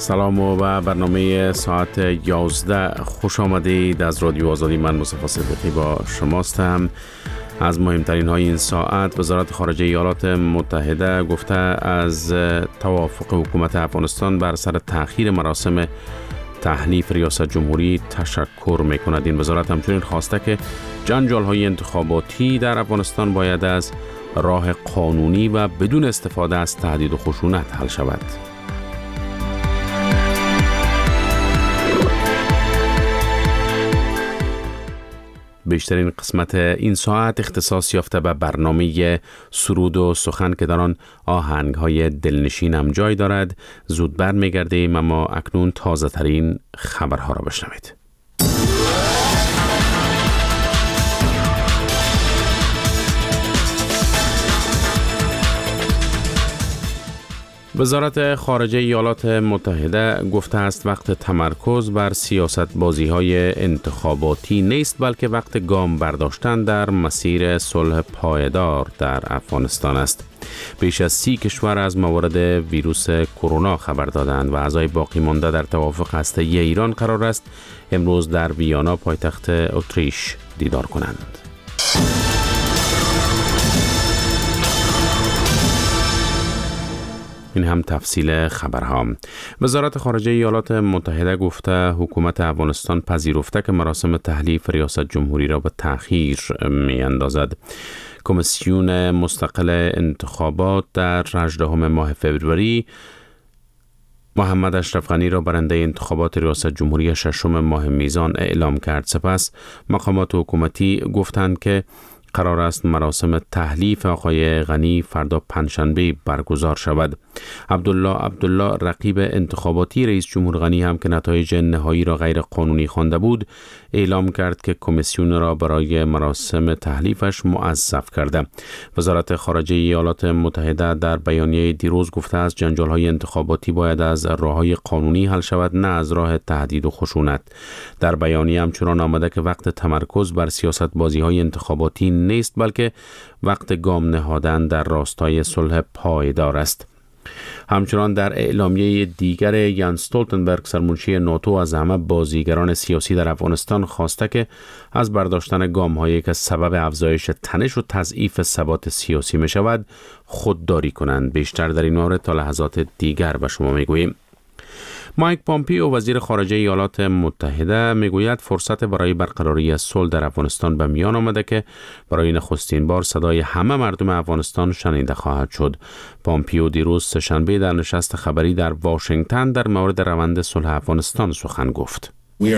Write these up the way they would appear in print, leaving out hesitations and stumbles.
سلام و برنامه ساعت 11 خوش آمدید از رادیو آزادی. من مصطفی صدیقی با شماستم. از مهمترین های این ساعت: وزارت خارجه ایالات متحده گفته از توافق حکومت افغانستان بر سر تأخیر مراسم تحلیف ریاست جمهوری تشکر میکند. این وزارت همچنین خواسته که جنجال های انتخاباتی در افغانستان باید از راه قانونی و بدون استفاده از تهدید و خشونت حل شود. بیشترین قسمت این ساعت اختصاص یافته به برنامه سرود و سخن که در آن آهنگ‌های دلنشین هم جای دارد. زود برمیگردیم، اما اکنون تازه ترین خبرها را بشنوید. وزارت خارجه ایالات متحده گفته است وقت تمرکز بر سیاست بازی‌های انتخاباتی نیست، بلکه وقت گام برداشتن در مسیر صلح پایدار در افغانستان است. بیش از 30 کشور از موارد ویروس کرونا خبر دادند و اعضای باقی مانده در توافق هسته‌ای ایران قرار است امروز در ویانا پایتخت اتریش دیدار کنند. این هم تفصیل خبرها. وزارت خارجه ایالات متحده گفته حکومت افغانستان پذیرفته که مراسم تحلیف ریاست جمهوری را به تأخیر می اندازد. کمیسیون مستقل انتخابات در 18 ماه فوریه محمد اشرف غنی را برنده انتخابات ریاست جمهوری 6 ماه میزان اعلام کرد. سپس مقامات حکومتی گفتند که قرار است مراسم تحلیف آقای غنی فردا پنجشنبه برگزار شود. عبدالله رقیب انتخاباتی رئیس جمهور غنی هم که نتایج نهایی را غیر قانونی خوانده بود، اعلام کرد که کمیسیون را برای مراسم تحلیفش موظف کرده. وزارت خارجه ایالات متحده در بیانیه دیروز گفته است جنجال‌های انتخاباتی باید از راه‌های قانونی حل شود، نه از راه تهدید و خشونت. در بیانیه همچنان آمده که وقت تمرکز بر سیاست بازی‌های انتخاباتی نیست، بلکه وقت گام نهادن در راستای صلح پایدار است. همچنان در اعلامیه دیگر یانس استولتنبرگ سرمنشی ناتو از همه بازیگران سیاسی در افغانستان خواسته که از برداشتن گام‌هایی که سبب افزایش تنش و تضعیف ثبات سیاسی می شود خودداری کنند. بیشتر در این مورد تا لحظات دیگر به شما میگوییم. مایک پامپیو وزیر خارجه ایالات متحده میگوید فرصت برای برقراری صلح در افغانستان به میان آمده که برای نخستین بار صدای همه مردم افغانستان شنیده خواهد شد. پامپیو دیروز سه‌شنبه در نشست خبری در واشنگتن در مورد روند صلح افغانستان سخن گفت.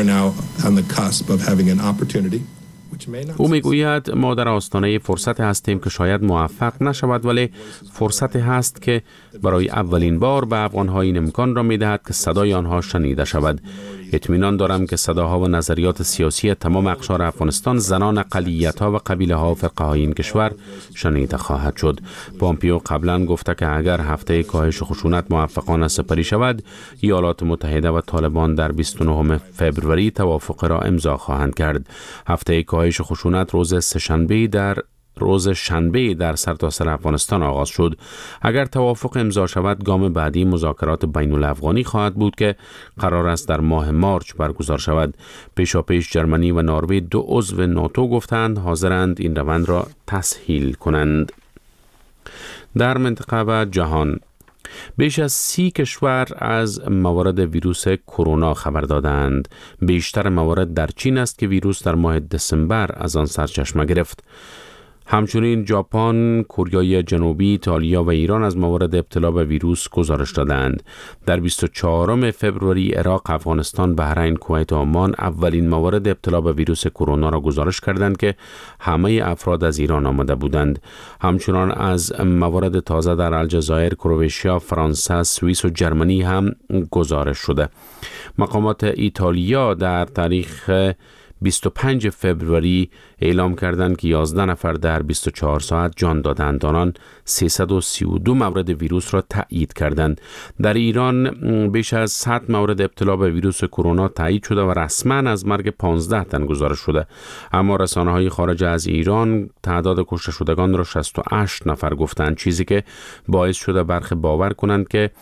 او میگوید ما در آستانه فرصت هستیم که شاید موفق نشود، ولی فرصت هست که برای اولین بار به افغان‌ها این امکان را میدهد که صدای آنها شنیده شود. اطمینان دارم که صداها و نظریات سیاسی تمام اقشار افغانستان، زنان، اقلیت‌ها و قبیله‌ها و فرقه‌های این کشور شنیده خواهد شد. پامپیو قبلا گفته که اگر هفته کاهش خشونت موفقانه سپری شود، ایالات متحده و طالبان در 29 فوریه توافق را امضا خواهند کرد. هفته کاهش خشونت روز شنبه در سرتاسر افغانستان آغاز شد. اگر توافق امضا شود، گام بعدی مذاکرات بین الافغانی خواهد بود که قرار است در ماه مارچ برگزار شود. پیشاپیش جرمنی و نروژ، 2 عضو ناتو، گفتند حاضرند این روند را تسهیل کنند. در منطقه و جهان بیش از 30 کشور از موارد ویروس کرونا خبر دادند. بیشتر موارد در چین است که ویروس در ماه دسامبر از آن سرچشمه گرفت. همچنین ژاپن، کره جنوبی، ایتالیا و ایران از موارد ابتلا به ویروس گزارش دادند. در 24 فوریه عراق، افغانستان، بحرین، کویت و عمان اولین موارد ابتلا به ویروس کرونا را گزارش کردند که همه افراد از ایران آمده بودند. همچنان از موارد تازه در الجزایر، کرواتیا، فرانسه، سوئیس و جرمنی هم گزارش شده. مقامات ایتالیا در تاریخ 25 فوریه اعلام کردند که 11 نفر در 24 ساعت جان دادند. آنان 332 مورد ویروس را تایید کردند. در ایران بیش از 100 مورد ابتلا به ویروس کرونا تایید شده و رسما از مرگ 15 تن گزارش شده. اما رسانه‌های خارج از ایران تعداد کشته شدگان را 68 نفر گفتند، چیزی که باعث شده برخی باور کنند که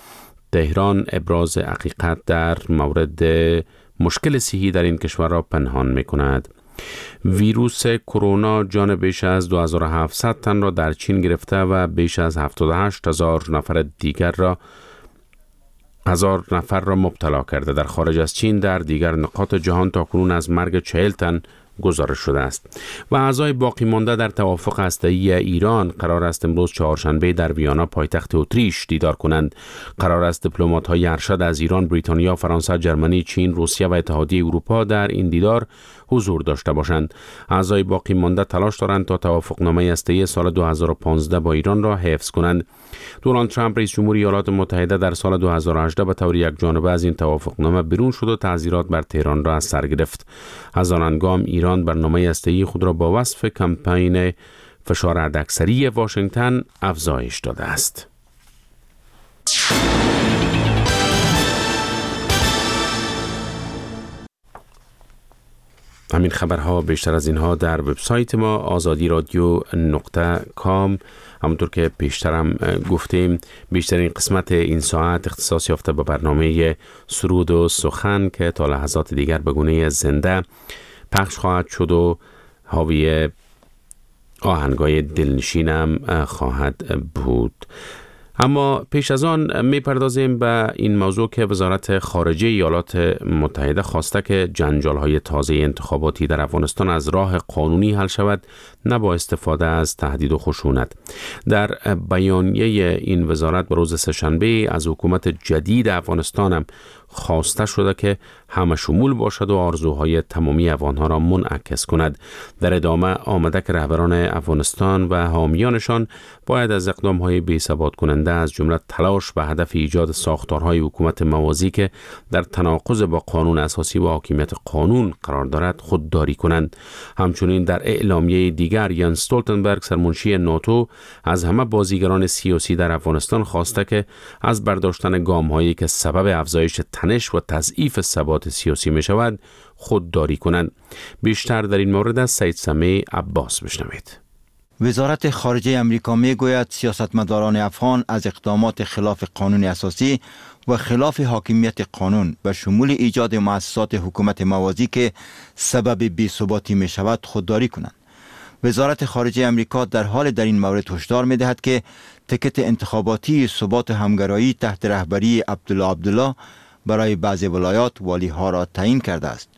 تهران ابراز حقیقت در مورد مشکل صحی در این کشور را پنهان می کند. ویروس کرونا جان بیش از 2700 تن را در چین گرفته و بیش از 78000 نفر را مبتلا کرده. در خارج از چین در دیگر نقاط جهان تاکنون از مرگ 40 تن گزارش شده است. و اعضای باقی مانده در توافق هسته‌ای ایران قرار است امروز چهارشنبه در ویانا پایتخت اتریش دیدار کنند. قرار است دیپلمات‌های ارشد از ایران، بریتانیا، فرانسه، ژرمنی، چین، روسیه و اتحادیه اروپا در این دیدار حضور داشته باشند. اعضای باقی مانده تلاش دارند تا توافقنامه هسته‌ای سال 2015 با ایران را حفظ کنند. دونالد ترامپ رئیس جمهور ایالات متحده در سال 2018 به طور یکجانبه از این توافقنامه بیرون شد و تعزیرات بر تهران را از سر گرفت. از آن هنگام ایران برنامه هسته‌ای خود را با وصف کمپین فشار حداکثری واشنگتن افزایش داده است. همین خبرها بیشتر از اینها در وبسایت ما azadi.radio.com. همونطور که پیشترم گفتیم بیشترین قسمت این ساعت اختصاص یافته به برنامه سرود و سخن که تا لحظات دیگر به گونه زنده پخش خواهد شد و حاوی آهنگای دلنشینم خواهد بود. اما پیش از آن میپردازیم به این موضوع که وزارت خارجه ایالات متحده خواسته که جنجال‌های تازه انتخاباتی در افغانستان از راه قانونی حل شود، نه با استفاده از تهدید و خشونت. در بیانیه این وزارت به روز سه‌شنبه از حکومت جدید افغانستان هم خواسته شده که همه شمول باشد و آرزوهای تمامی افغانها را منعکس کند. در ادامه آمده که رهبران افغانستان و حامیانشان باید از اقدامهای بی‌ثبات کننده از جمله تلاش به هدف ایجاد ساختارهای حکومت موازی که در تناقض با قانون اساسی و حاکمیت قانون قرار دارد خودداری کنند. همچنین در اعلامیه دیگر یانس استولتنبرگ سرمنشی ناتو از همه بازیگران سیاسی در افغانستان خواسته که از برداشتن گام‌هایی که سبب افزایش تنش و تضعیف ثبات سیاسی می شود خودداری کنند. بیشتر در این مورد از سید سمیع عباس بشنوید. وزارت خارجه امریکا می گوید سیاستمداران افغان از اقدامات خلاف قانون اساسی و خلاف حاکمیت قانون به شمول ایجاد مؤسسات حکومت موازی که سبب بی‌ثباتی می شود خودداری کنند. وزارت خارجه امریکا در حال در این مورد هشدار می دهد که تکت انتخاباتی ثبات و همگرایی تحت رهبری عبدالله برای بعضی ولایات والی ها را تعیین کرده است.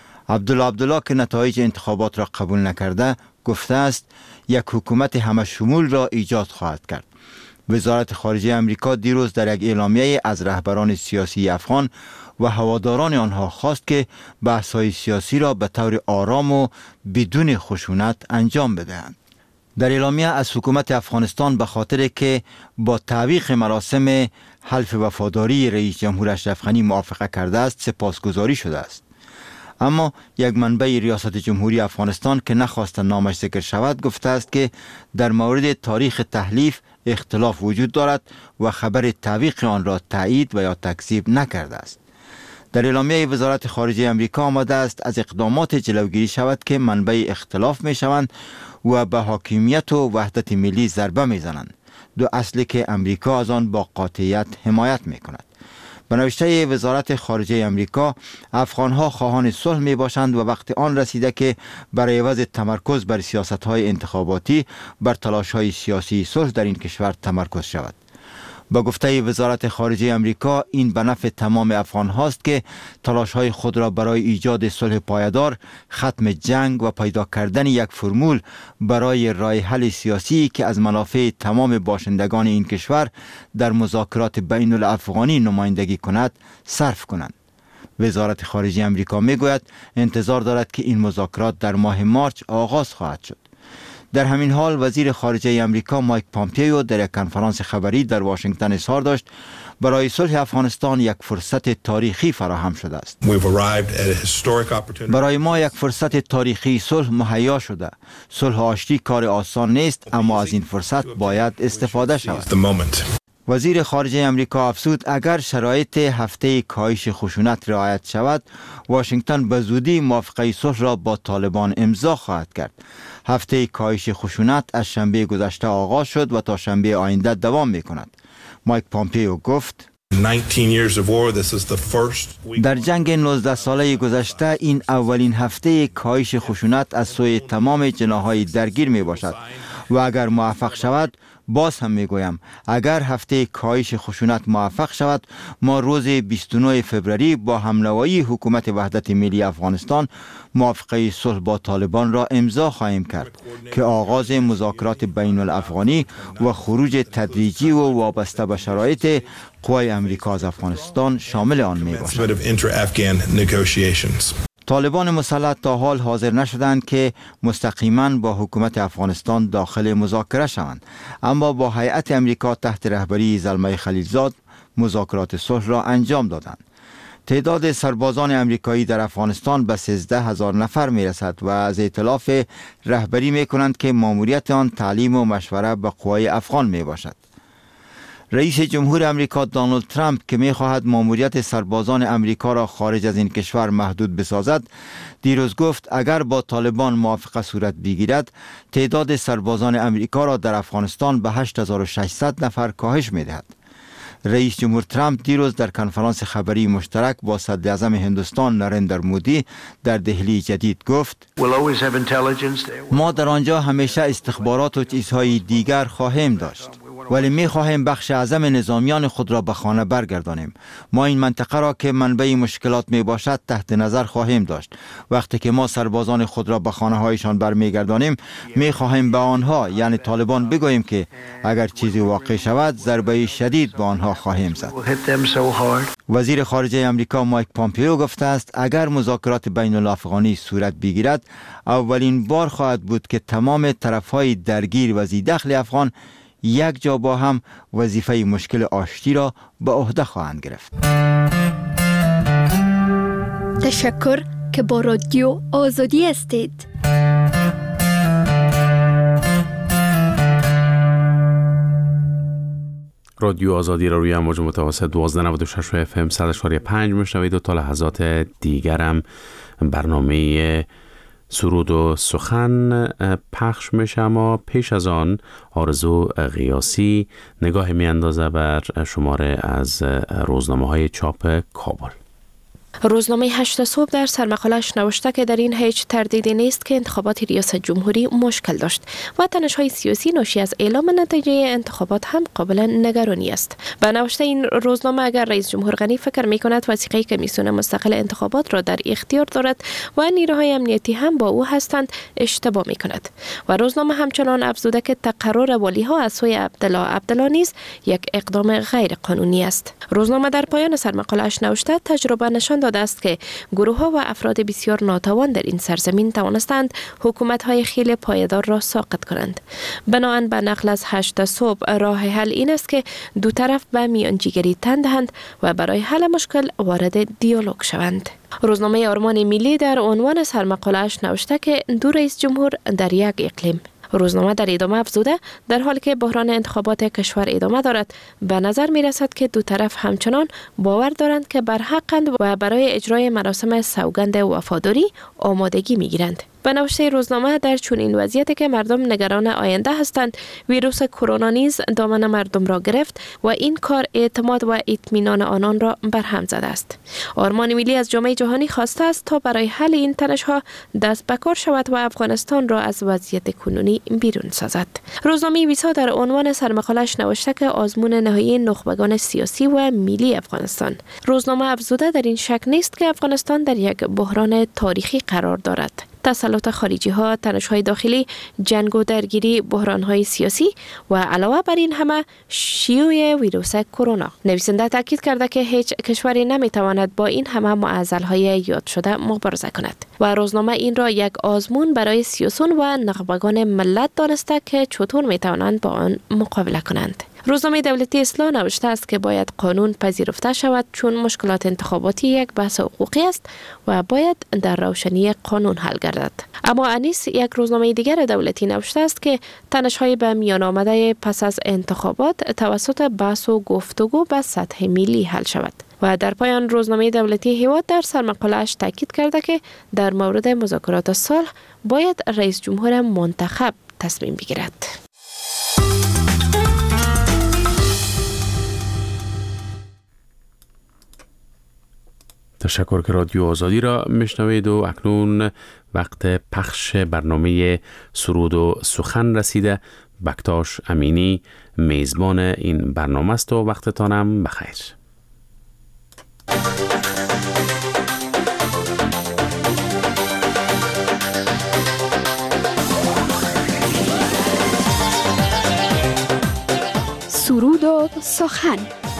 عبدالله که نتایج انتخابات را قبول نکرده گفته است یک حکومت همه شمول را ایجاد خواهد کرد. وزارت خارجه امریکا دیروز در یک اعلامیه از رهبران سیاسی افغان و هواداران آنها خواست که بحث‌های سیاسی را به طور آرام و بدون خشونت انجام بدهند. در اعلامیه از حکومت افغانستان به خاطر که با تعویق مراسم حلف وفاداری رئیس جمهور اشرف غنی موافقه کرده است سپاسگزاری شده است. اما یک منبع ریاست جمهوری افغانستان که نخواست نامش ذکر شود گفته است که در مورد تاریخ تحلیف اختلاف وجود دارد و خبر تعویق آن را تایید و یا تکذیب نکرده است. در اعلامیه وزارت خارجه امریکا آمده است از اقدامات جلوگیری شود که منبع اختلاف می شوند و به حاکمیت و وحدت ملی ضربه می زنند، دو اصلی که امریکا از آن با قاطعیت حمایت می کند. به نوشته وزارت خارجه امریکا افغانها خواهان صلح می باشند و وقت آن رسیده که برای عوض تمرکز بر سیاست‌های انتخاباتی بر تلاش‌های سیاسی صلح در این کشور تمرکز شود. با گفته وزارت خارجه امریکا این به نفع تمام افغان هاست که تلاش‌های خود را برای ایجاد صلح پایدار، ختم جنگ و پیدا کردن یک فرمول برای راه حل سیاسی که از منافع تمام باشندگان این کشور در مذاکرات بین الافغانی نمایندگی کند صرف کنند. وزارت خارجه امریکا میگوید انتظار دارد که این مذاکرات در ماه مارچ آغاز خواهد شد. در همین حال وزیر خارجه امریکا مایک پامپیو در یک کنفرانس خبری در واشنگتن اظهار داشت برای صلح افغانستان یک فرصت تاریخی فراهم شده است. برای ما یک فرصت تاریخی صلح مهیا شده. صلح آشتی کار آسان نیست، اما از این فرصت باید استفاده شود. وزیر خارجه امریکا افزود اگر شرایط هفته کاهش خشونت رعایت شود، واشنگتن به زودی موافقه صلح را با طالبان امضا خواهد کرد. هفته کاهش خشونت از شنبه گذشته آغاز شد و تا شنبه آینده دوام می کند. مایک پامپیو گفت در جنگ 19 ساله گذشته این اولین هفته کاهش خشونت از سوی تمام جناح‌های درگیر می باشد و اگر موفق شود، باز هم می گویم اگر هفته کاهش خشونت موفق شود، ما روز 29 فوریه با همنوایی حکومت وحدت ملی افغانستان موافقه صلح با طالبان را امضا خواهیم کرد که آغاز مذاکرات بین الافغانی و خروج تدریجی و وابسته به شرایط قوای امریکا از افغانستان شامل آن می باشد. طالبان مسلح تا حال حاضر نشدند که مستقیما با حکومت افغانستان داخل مذاکره شوند، اما با هیئت امریکا تحت رهبری زلمه خلیلزاد مذاکرات صلح را انجام دادند. تعداد سربازان امریکایی در افغانستان به 13,000 نفر می رسد و از ائتلاف رهبری می کنند که ماموریت آن تعلیم و مشوره به قوای افغان می باشد. رئیس جمهور امریکا دونالد ترامپ که می خواهد ماموریت سربازان امریکا را خارج از این کشور محدود بسازد، دیروز گفت اگر با طالبان موافقه صورت بگیرد، تعداد سربازان امریکا را در افغانستان به 8,600 نفر کاهش می دهد. رئیس جمهور ترامپ دیروز در کنفرانس خبری مشترک با صدر اعظم هندوستان نریندر مودی در دهلی جدید گفت ما در آنجا همیشه استخبارات و چیزهای دیگر خواهیم داشت، ولی می خواهیم بخش اعظم نظامیان خود را به خانه برگردانیم. ما این منطقه را که منبع مشکلات می باشد تحت نظر خواهیم داشت. وقتی که ما سربازان خود را به خانه هایشان برمیگردانیم، می خواهیم به آنها یعنی طالبان بگوییم که اگر چیزی واقع شود ضربه شدید به آنها خواهیم زد. وزیر خارجه امریکا مایک پامپیو گفته است اگر مذاکرات بین الافغانی صورت بگیرد، اولین بار خواهد بود که تمام طرفهای درگیر و ذی دخل افغان یک جا با هم وظیفه مشکل آشتی را به عهده خواهند گرفت. تشکر که با رادیو آزادی هستید. رادیو آزادی را روی امواج متوسط 1296 FM 100.5 میشنوید و تا لحظات دیگرم برنامه سرود و سخن پخش میشه، اما پیش از آن آرزو قیاسی نگاه میاندازه بر شماره از روزنامه‌های چاپ کابل. روزنامه 8 صبح در سرمقاله‌اش نوشته که در این هیچ تردیدی نیست که انتخابات ریاست جمهوری مشکل داشت و تنش‌های سیاسی ناشی از اعلام نتیجه انتخابات هم قابل نگرانی است. به نوشته این روزنامه اگر رئیس جمهور غنی فکر می‌کند وثیقه کمیسیون مستقل انتخابات را در اختیار دارد و نیروهای امنیتی هم با او هستند، اشتباه می‌کند. و روزنامه همچنان افزوده که تقرر والی‌ها از سوی عبدالله نیز یک اقدام غیر قانونی است. روزنامه در پایان سرمقاله‌اش نوشته تجربه نشان داده است که گروه‌ها و افراد بسیار ناتوان در این سرزمین توانستند حکومت‌های خیلی پایدار را ساقط کنند. بنابراین به نقل از 8 صبح راه حل این است که دو طرف به میانجیگری تن دهند و برای حل مشکل وارد دیالوگ شوند. روزنامه آرمان ملی در عنوان سرمقاله‌اش نوشته که دو رئیس جمهور در یک اقلیم. روزنامه در ادامه افزوده در حالی که بحران انتخابات کشور ادامه دارد، به نظر می رسد که دو طرف همچنان باور دارند که بر حقند و برای اجرای مراسم سوگند وفاداری آمادگی می گیرند. به نوشته روزنامه در چنین وضعیتی که مردم نگران آینده هستند، ویروس کرونا نیز دامن مردم را گرفت و این کار اعتماد و اطمینان آنان را برهم زده است. آرمان ملی از جامعه جهانی خواسته است تا برای حل این تنش‌ها دست به کار شود و افغانستان را از وضعیت کنونی بیرون سازد. روزنامه ویسا در عنوان سرمقاله‌اش نوشته که آزمون نهایی نخبگان سیاسی و ملی افغانستان. روزنامه افزوده در این شک نیست که افغانستان در یک بحران تاریخی قرار دارد. تسلط خارجی ها، تنش های داخلی، جنگ و درگیری، بحران های سیاسی و علاوه بر این همه شیوع ویروس کرونا. نویسنده تاکید کرده که هیچ کشوری نمیتواند با این همه معضل های یاد شده مبارزه کند و روزنامه این را یک آزمون برای سیاسیون و نخبگان ملت دانسته که چطور میتوانند با آن مقابله کنند. روزنامه دولتی اصلاح نوشته است که باید قانون پذیرفته شود چون مشکلات انتخاباتی یک بحث حقوقی است و باید در روشنی قانون حل گردد. اما انیس یک روزنامه دیگر دولتی نوشته است که تنش‌های به میان آمده پس از انتخابات توسط بحث و گفتگو به سطح ملی حل شود. و در پایان روزنامه دولتی هیواد در سرمقاله‌اش تاکید کرده که در مورد مذاکرات صلح باید رئیس جمهور منتخب تصمیم بگیرد. تشکر که رادیو آزادی را میشنوید و اکنون وقت پخش برنامه سرود و سخن رسیده. بکتاش امینی میزبان این برنامه است و وقتتانم بخیر. سرود و سخن.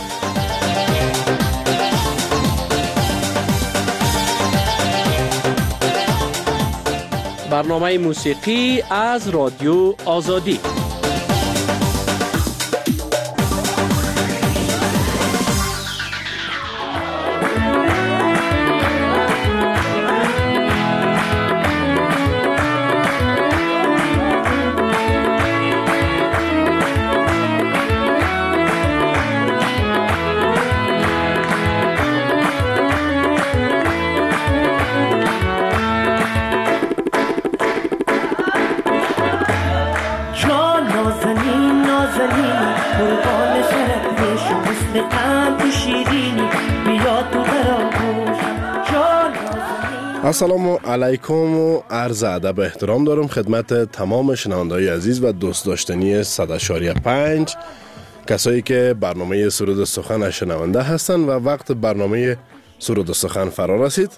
برنامه موسیقی از رادیو آزادی. السلام علیکم و عرض ادب و احترام دارم خدمت تمام شنونده‌های عزیز و دوست داشتنی 100.5 کسایی که برنامه سرود سخن شنونده هستند و وقت برنامه سرود سخن فرا رسید.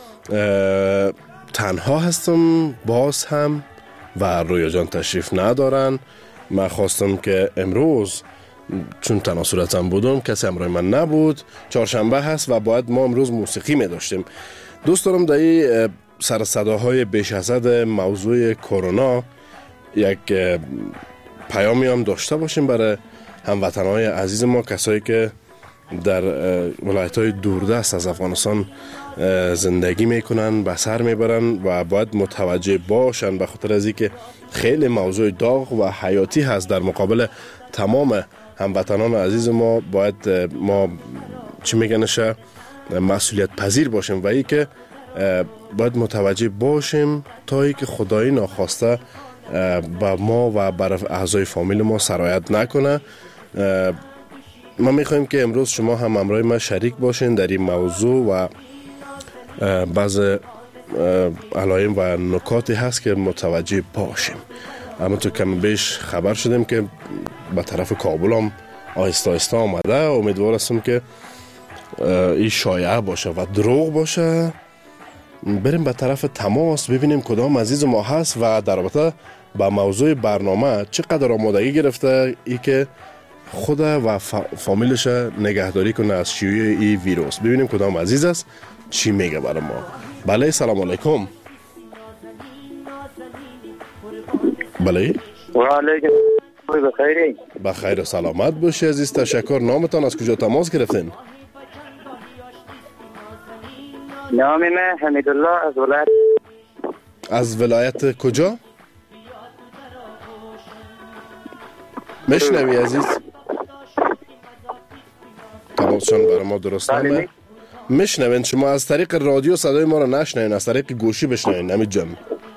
تنها هستم باز هم و رویا جان تشریف ندارن. من خواستم که امروز چون تنها صورتم بودم کسی همراه من نبود، چهارشنبه هست و باید ما امروز موسیقی می داشتیم. دوست دارم در این سر صداهای بیش از حد موضوع کرونا یک پیامی هم داشته باشیم برای هموطنهای عزیز ما، کسایی که در ولایت‌های دوردست از افغانستان زندگی میکنن، به سر میبرن و باید متوجه باشن به خاطر از اینکه خیلی موضوع داغ و حیاتی هست. در مقابل تمام هموطنان عزیز ما باید ما چی میگنشه مسئولیت پذیر باشیم و ای که باید متوجه باشیم تا ای که خدایی ناخواسته با ما و بر اعضای فامیل ما سرایت نکنه. ما میخوایم که امروز شما هم همراه ما شریک باشین در این موضوع و بعض علائم و نکاتی هست که متوجه باشیم. اما تو کم بیش خبر شدیم که به طرف کابل هم آهسته آهسته آمده. امیدوار هستم که این شایعه باشه و دروغ باشه. بریم به طرف تماس ببینیم کدام عزیز ما هست و در رابطه با موضوع برنامه چقدر آمادگی گرفته ای که خود و فامیلش نگهداری کنه از شیوع این ویروس. ببینیم کدام عزیز است چی میگه برای ما. بله سلام علیکم. بله و علیکم بخیری. بخیر و سلامت باشی عزیز. تشکر. نامتان از کجا تماس گرفتین؟ نام من حمیدالله از ولایت. از ولایت کجا؟ مشنوی عزیز؟ تماسشان برای ما درست نمه؟ مشنوین شما از طریق رادیو صدای ما رو نشنوین، از طریق گوشی بشنوین. نمید جان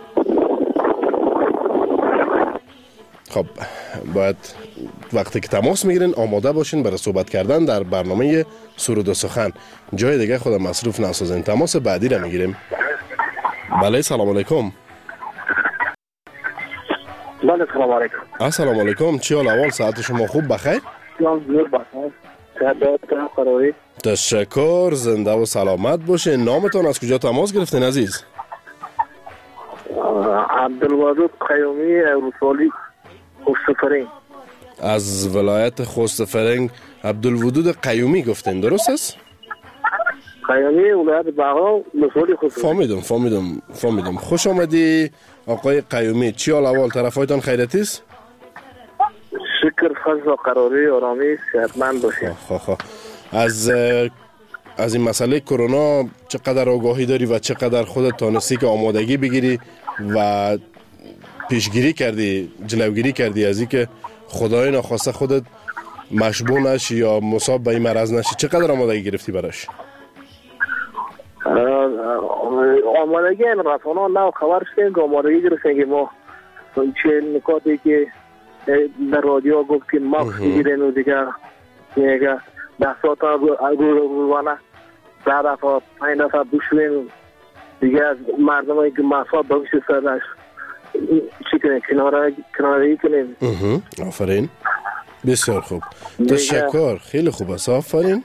خب باید وقتی که تماس میگیرین آماده باشین برای صحبت کردن در برنامه سرود و سخن. جای دیگه خودم مصروف نسازین. تماس بعدی رو میگیریم. بله سلام علیکم. بله سلام علیکم. السلام علیکم. چی حال احوال؟ ساعت شما خوب بخیر؟ تشکر. زنده و سلامت باشین. نامتان از کجا تماس گرفتین عزیز؟ عبدالودود قیومی اروسالی خوستفرنگ. از ولایت خوستفرنگ عبدالودود قیومی گفتین درست است؟ قیومی ولایت بغا مسئولی خوستفرنگ. فهمیدم. خوش آمدی آقای قیومی. چی حال احوال؟ طرفایتان خیریتی است؟ شکر فضل و قراری آرامی صحتمند باشین. از این مسئله کرونا چقدر آگاهی داری و چقدر خودت تانستی که آمادگی بگیری و پیشگیری کردی، جلوگیری کردی از این که خدای ناخواسته خودت مشبوه نشی یا مصاب به این مرض نشی؟ چقدر آمادگی گرفتی براش؟ آمادگی این رسانه نه خبر شدیم که آمادگی گرفتیم که ما چه نکاتی که در رادیو گفت که ماکس بگیرین و دیگر میگه 10 ساعت روزانه 10 دفعه 5 دفعه بشویم دیگه از مردم هایی که مصاب بگوش سردش چی کنیم کناری کنیم. آفرین، بسیار خوب، تشکر، خیلی خوب است، آفرین.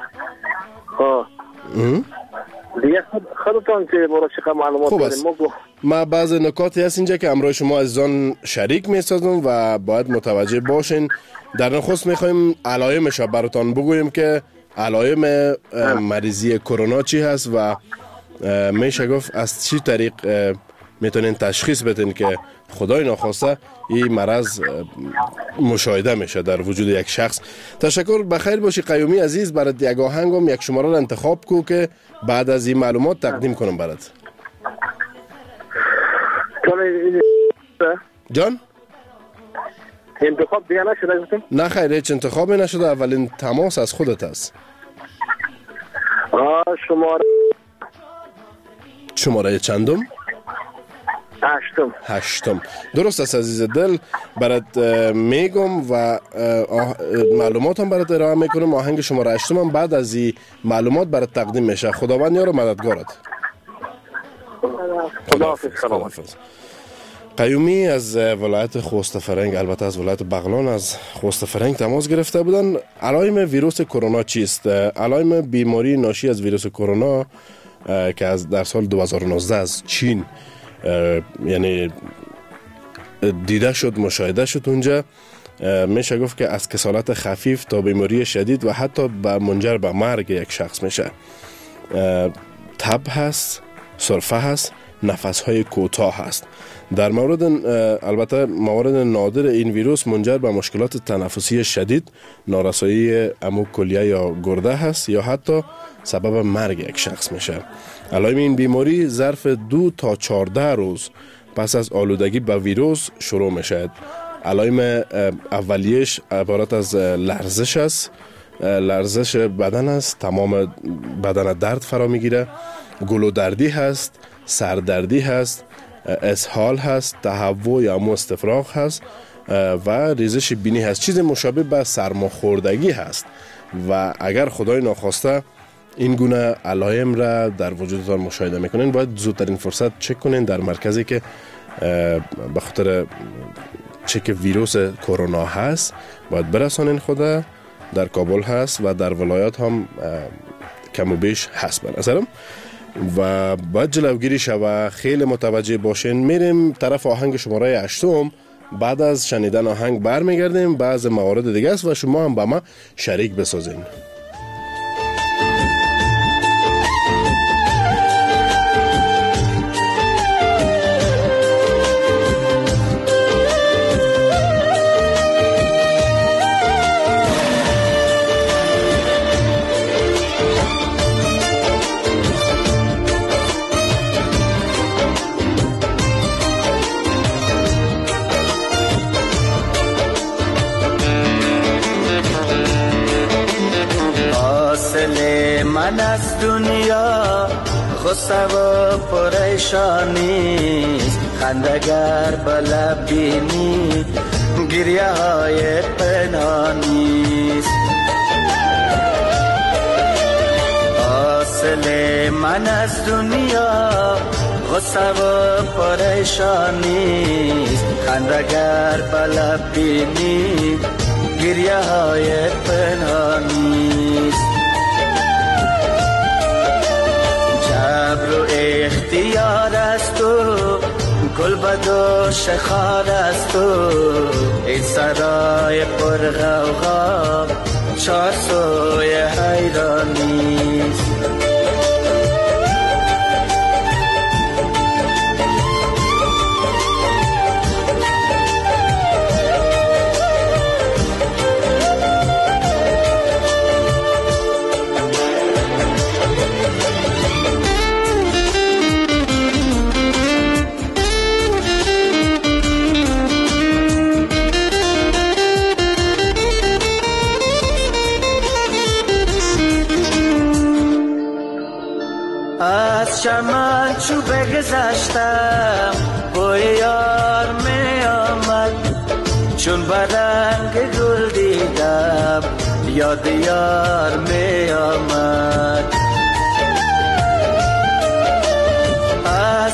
دیگه خودتان چه برای چقدر معلومات داریم؟ ما بعض نکاتی هست اینجا که امروز شما عزیزان شریک می‌سازم و باید متوجه باشین. در نخست می‌خوایم علائمش را براتان بگوییم که علائم مریضی کرونا چی هست و میشه گفت از چی طریق میتونین تشخیص بدین که خدای ناخواسته این مرض مشاهده میشه در وجود یک شخص. تشکر، بخیر باشی قیومی عزیز. برات یک آهنگم یک شماره را انتخاب کو که بعد از این معلومات تقدیم کنم برات. جان انتخاب دیگه نشده؟ نه خیر، هیچ انتخابی نشده، اولین تماس از خودت است. شماره چندم؟ هشتم. درست است عزیز دل، برات میگم و معلوماتم برات ارائه میکنم. آهنگ شماره 8 هم بعد از این معلومات برات تقدیم میشه. خداوند یار و مددگارت. خداحافظ. قیومی از ولایت خوست فرنگ، البته از ولایت بغلان از خوست فرنگ تماس گرفته بودن. علائم ویروس کرونا چیست؟ علائم بیماری ناشی از ویروس کرونا که از در سال 2019 از چین یعنی دیده شد، مشاهده شد اونجا، میشه گفت که از کسالت خفیف تا بیماری شدید و حتی به منجر به مرگ یک شخص میشه. تب هست، سرفه هست، نفس‌های کوتاه هست. در مورد البته موارد نادر این ویروس منجر به مشکلات تنفسی شدید، نارسایی عمود کلیه یا گرده هست یا حتی سبب مرگ یک شخص میشه. علائم این بیماری ظرف 2 تا 14 روز پس از آلودگی به ویروس شروع میشه. علائم اولیش عبارت از لرزش است، لرزش بدن است، تمام بدن درد فرا میگیره، گلودردی هست، سردردی هست، اسهال هست، تهوع یا استفراغ هست و ریزش بینی هست. چیز مشابه به سرماخوردگی هست و اگر خدای ناخواسته این گونه علائم را در وجودتان مشاهده میکنین، باید زودترین فرصت چک کنین در مرکزی که به خاطر چک ویروس کرونا هست باید برسانین. خدا در کابل هست و در ولایات هم کم و بیش هست به نظرم و باید جلوگیری شود. خیلی متوجه باشین. میریم طرف آهنگ شماره 8. بعد از شنیدن آهنگ برمیگردیم. بعض موارد دیگه است و شما هم با ما شریک بسازین. من از دنیا غصه و پریشانی، خندگر به لب بینی گریه های پنهانی. حاصل من از دنیا غصه و پریشانی، خندگر به لب بینی گریه های پنهانی. جبر و اختیار است تو، گل بدوش خار است تو، این سرای پر غوغا چار سوی حیرانی. از چمن چو بگذشتم بوی یار می آمد، چون برنگ گل دیدم یاد یار می آمد.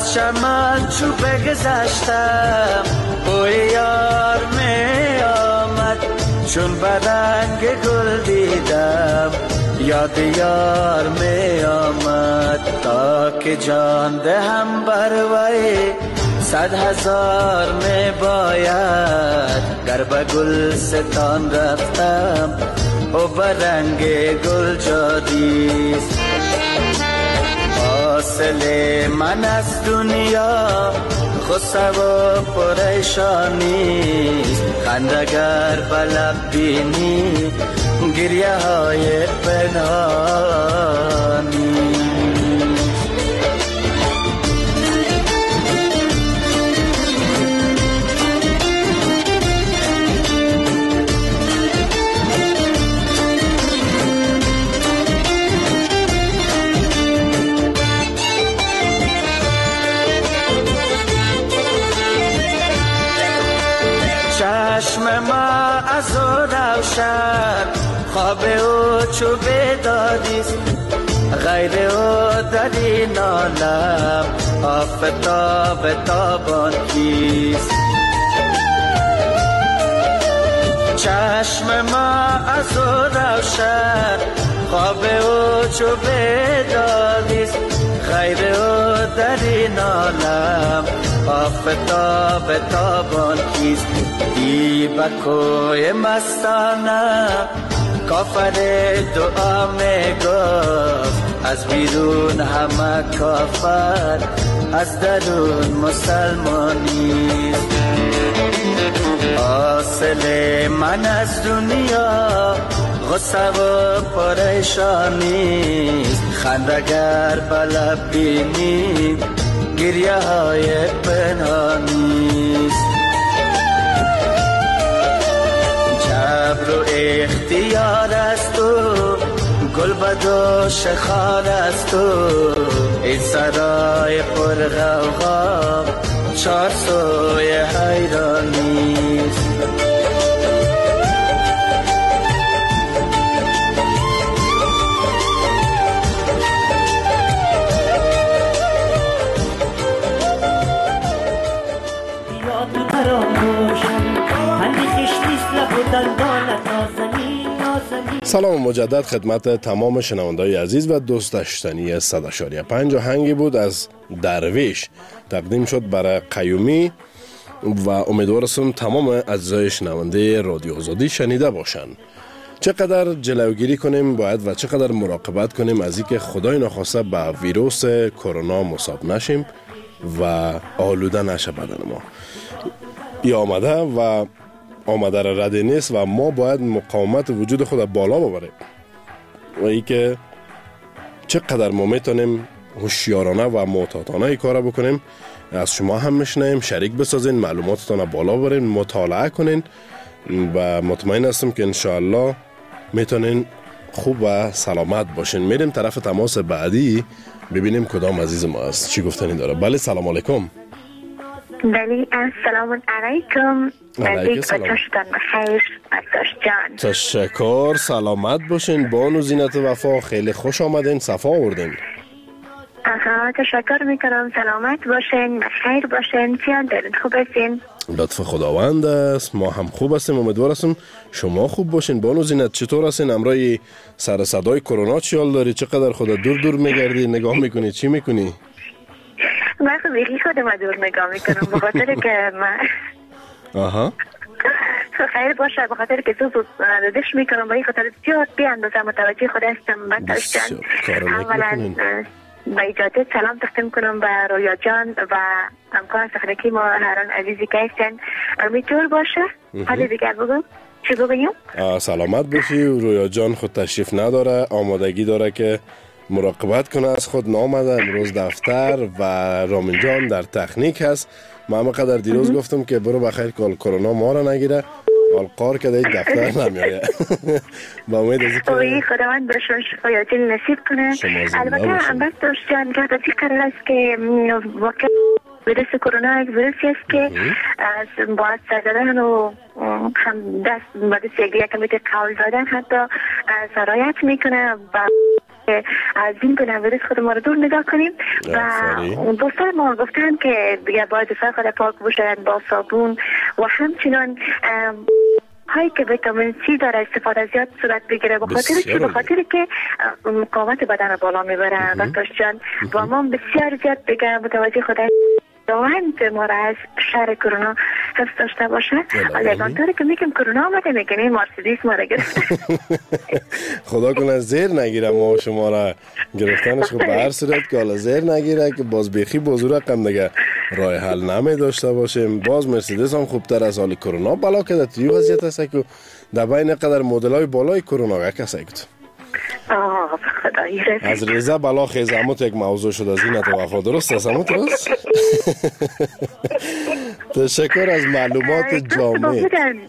از شمال چو بگذشتم بوی یار می آمد چون برنگ گل دیدم یاد یار می آمد تا که جان دهم بر وی 100,000 می باید گر به گل ستان رفتم و برنگ گل جادیست حاصل من از دنیا غصه و پریشانیست خنده گر به لب بینی گریه های پنهانی چشم ما از او روشن خواب او چو بیدادیست غیر او در این عالم آفتاب تابان کیست چشم ما از او روشن خواب او چو بیدادیست غیر او در این عالم آفتاب تابان کیست دی بکوی مستانه کافر دعا می گفت از بیرون همه کافر از درون مسلمانیست حاصل من از دنیا غصه و پریشانیست خنده گر به لب بینی گریه های پنهانیست جبر و اختیار است تو گل بدوش خار است تو این سرای پر غوغا چار سوی حیرانیست سلام مجدد خدمت تمام شنونده‌های عزیز و دوست داشتنی 100.5 آهنگی بود از درویش تقدیم شد برای قیومی و امیدوارم تمام اجزای شنونده رادیو آزادی شنیده باشند. چقدر جلوگیری کنیم باید و چقدر مراقبت کنیم از اینکه خدای ناخواسته به ویروس کرونا مصاب نشیم و آلوده نشه بدن ما. یا آمده را رد نیست و ما باید مقاومت وجود خود بالا ببریم و ای که چقدر ما میتونیم هوشیارانه و محتاطانه ای کار بکنیم از شما هم میشنیم شریک بسازین معلوماتتان بالا برین مطالعه کنین و مطمئن هستم که انشاءالله میتونین خوب و سلامت باشین. میریم طرف تماس بعدی ببینیم کدام عزیز ما است چی گفتنی داره. بله سلام علیکم. بله السلام علیکم. علیکم سلام. بخیر جان. تشکر سلامت باشین بانو زینت وفا خیلی خوش آمدین صفا آوردین. تشکر میکنم سلامت باشین بخیر باشین چیان دارین خوب هستین؟ لطف خداوند است ما هم خوب هستیم امیدوار هستم شما خوب باشین. بانو زینت چطور هستین امرای سر صدای کرونا چی حال داری چقدر خدا دور میگردی نگاه میکنی چی میکنی؟ من خیلی خودم دور نگاه میکنم بخاطر که من خیر باشه بخاطر که زود دش میکنم با این خاطر زیاد بیاندازم متوجه خود هستم من داشتن اولا با اجازه سلام تقدیم کنم به رویا جان و همکار سخنکی ما هران عزیزی که هستن امیدوار باشه. حالا دیگر بگم چی بگیم؟ سلامت باشی. رویا جان خود تشریف نداره آمادگی داره که مراقبت کنه از خود نامده امروز دفتر و رامین جان در تکنیک هست. من همه قدر دیروز گفتم که برو بخیر کال کرونا ما را نگیره قار که در دفتر نمیایه با امید از که خداوند برشون شفایاتی نصیب کنه. البته هم بس داشتن که از قرار است که واقع ویروس کرونا یک ویروسی است که از باید سردادن و هم دست با دست یکی کمیت قول دادن حتی سرایت میکنه و که از این گونه ویروس خودمون رو دور نگاه کنیم و دوستان ما گفتن که دیگه باید دست خود پاک باشن با صابون و همچنان هایی که ویتامین سی داره استفاده زیاد صورت بگیره به خاطر که مقاومت بدن بالا میبره دکتر جان و ما بسیار زیاد دیگه متوجه خودش دوند ما را از شر کرونا حفظ داشته باشه. اگر طوری که میگم کرونا آمده میگنی مرسیدس ما را گرفته. خدا کنه زیر نگیره ما شما را گرفتنش خب به هر صورت که حالا زیر نگیره که باز بیخی بازو رقم دیگه راه حل نمی داشته باشیم. باز مرسیدس هم خوبتر از حال کرونا بلا کده توی وضعیت است که در بین قدر مدل های بالای کرونا کسی کد از ریزه بلا خیز اموت یک موضوع شد از اینت وفا درست است اموت درست؟ تشکر از معلومات جامع.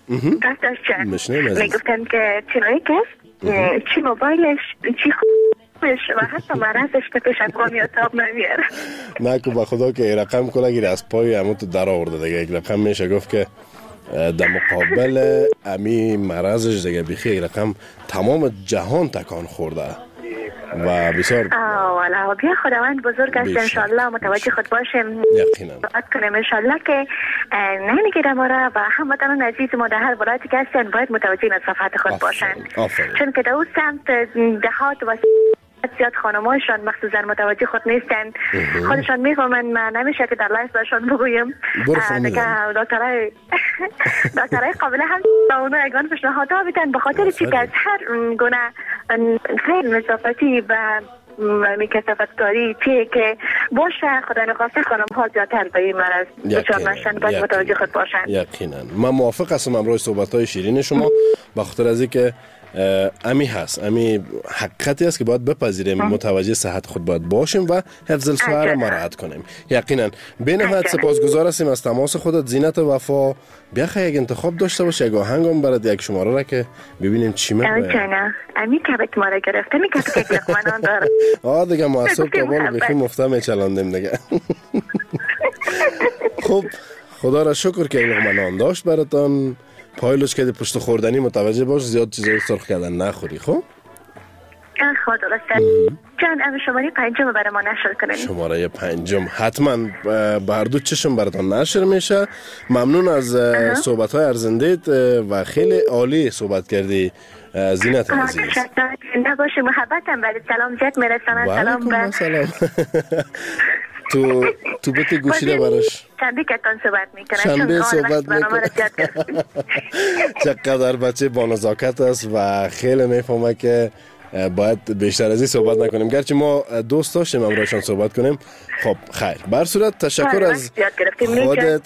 میگفتن که چنایی کس چی موبایلش چی خوبش و حتی مرزش که پیش اقوامی اتاب نمیاره نه که با خدا که رقم کلا گیره از پای اموت در آورده دیگه یک رقم میشه گفت که در مقابل امی مرزش دیگه بیخی یک رقم تمام جهان تکان خورده و بسیار والا بیا خداوند بزرگ است انشالله متوجه خود باشیم یقینا کنیم انشالله که نمیگیره ما را و هموطنان عزیز ما در هر ولایتی که هستن باید متوجه نصافت خود باشن چون که در اون سمت دهات و زیاد خانمایشان مخصوصا متوجه خود نیستن خودشان میفهمن من نمیشه که در لایف باشان بگویم دکترهای قابل هم با اونا یگان پیشنهاد ها بیتن به خاطر چی که از هر گونه خیلی نظافتی و کثافتکاری چیه که باشه خدا نخواسته خانم ها زیادتر به این مرض دچار نشن باید متوجه خود باشن. یقینا من موافق هستم امروز صحبت های شیرین شما به خاطر از اینکه امی هست امی حقیقتی است که باید بپذیریم متوجه صحت خود باید باشیم و حفظ الصحه مراعات کنیم. یقینا به نهایت سپاسگزار هستیم از تماس خودت زینت وفا. بیاخه یک انتخاب داشته باشه یک آهنگم برات یک شماره را که ببینیم چی میگه. امی کبت ما را گرفته میگه که یک لقمه داره دیگه معصوب تا بالا بخی مفته میچلاندیم دیگه. خب خدا را شکر که یک لقمه نان داشت براتون. پایلوش که پشت خوردنی متوجه باش زیاد چیزای سرخ کردن نخوری. خب خدا درسته جان ام شماره 5 برای ما نشر کنین. شماره 5 حتما به هر دو چشم براتون نشر میشه. ممنون از صحبت های ارزنده‌ت و خیلی عالی صحبت کردی زینت عزیز. نباشه محبتم برای سلام زیاد میرسانم. سلام به سلام. تو بهت گوشیده براش شنبه کتان صحبت میکنه شنبه صحبت میکنه. چقدر بچه با نزاکت است و خیلی میفهمه که باید بیشتر از این صحبت نکنیم گرچه ما دوست داشتیم امروزشان صحبت کنیم. خب خیر بر صورت تشکر از خودت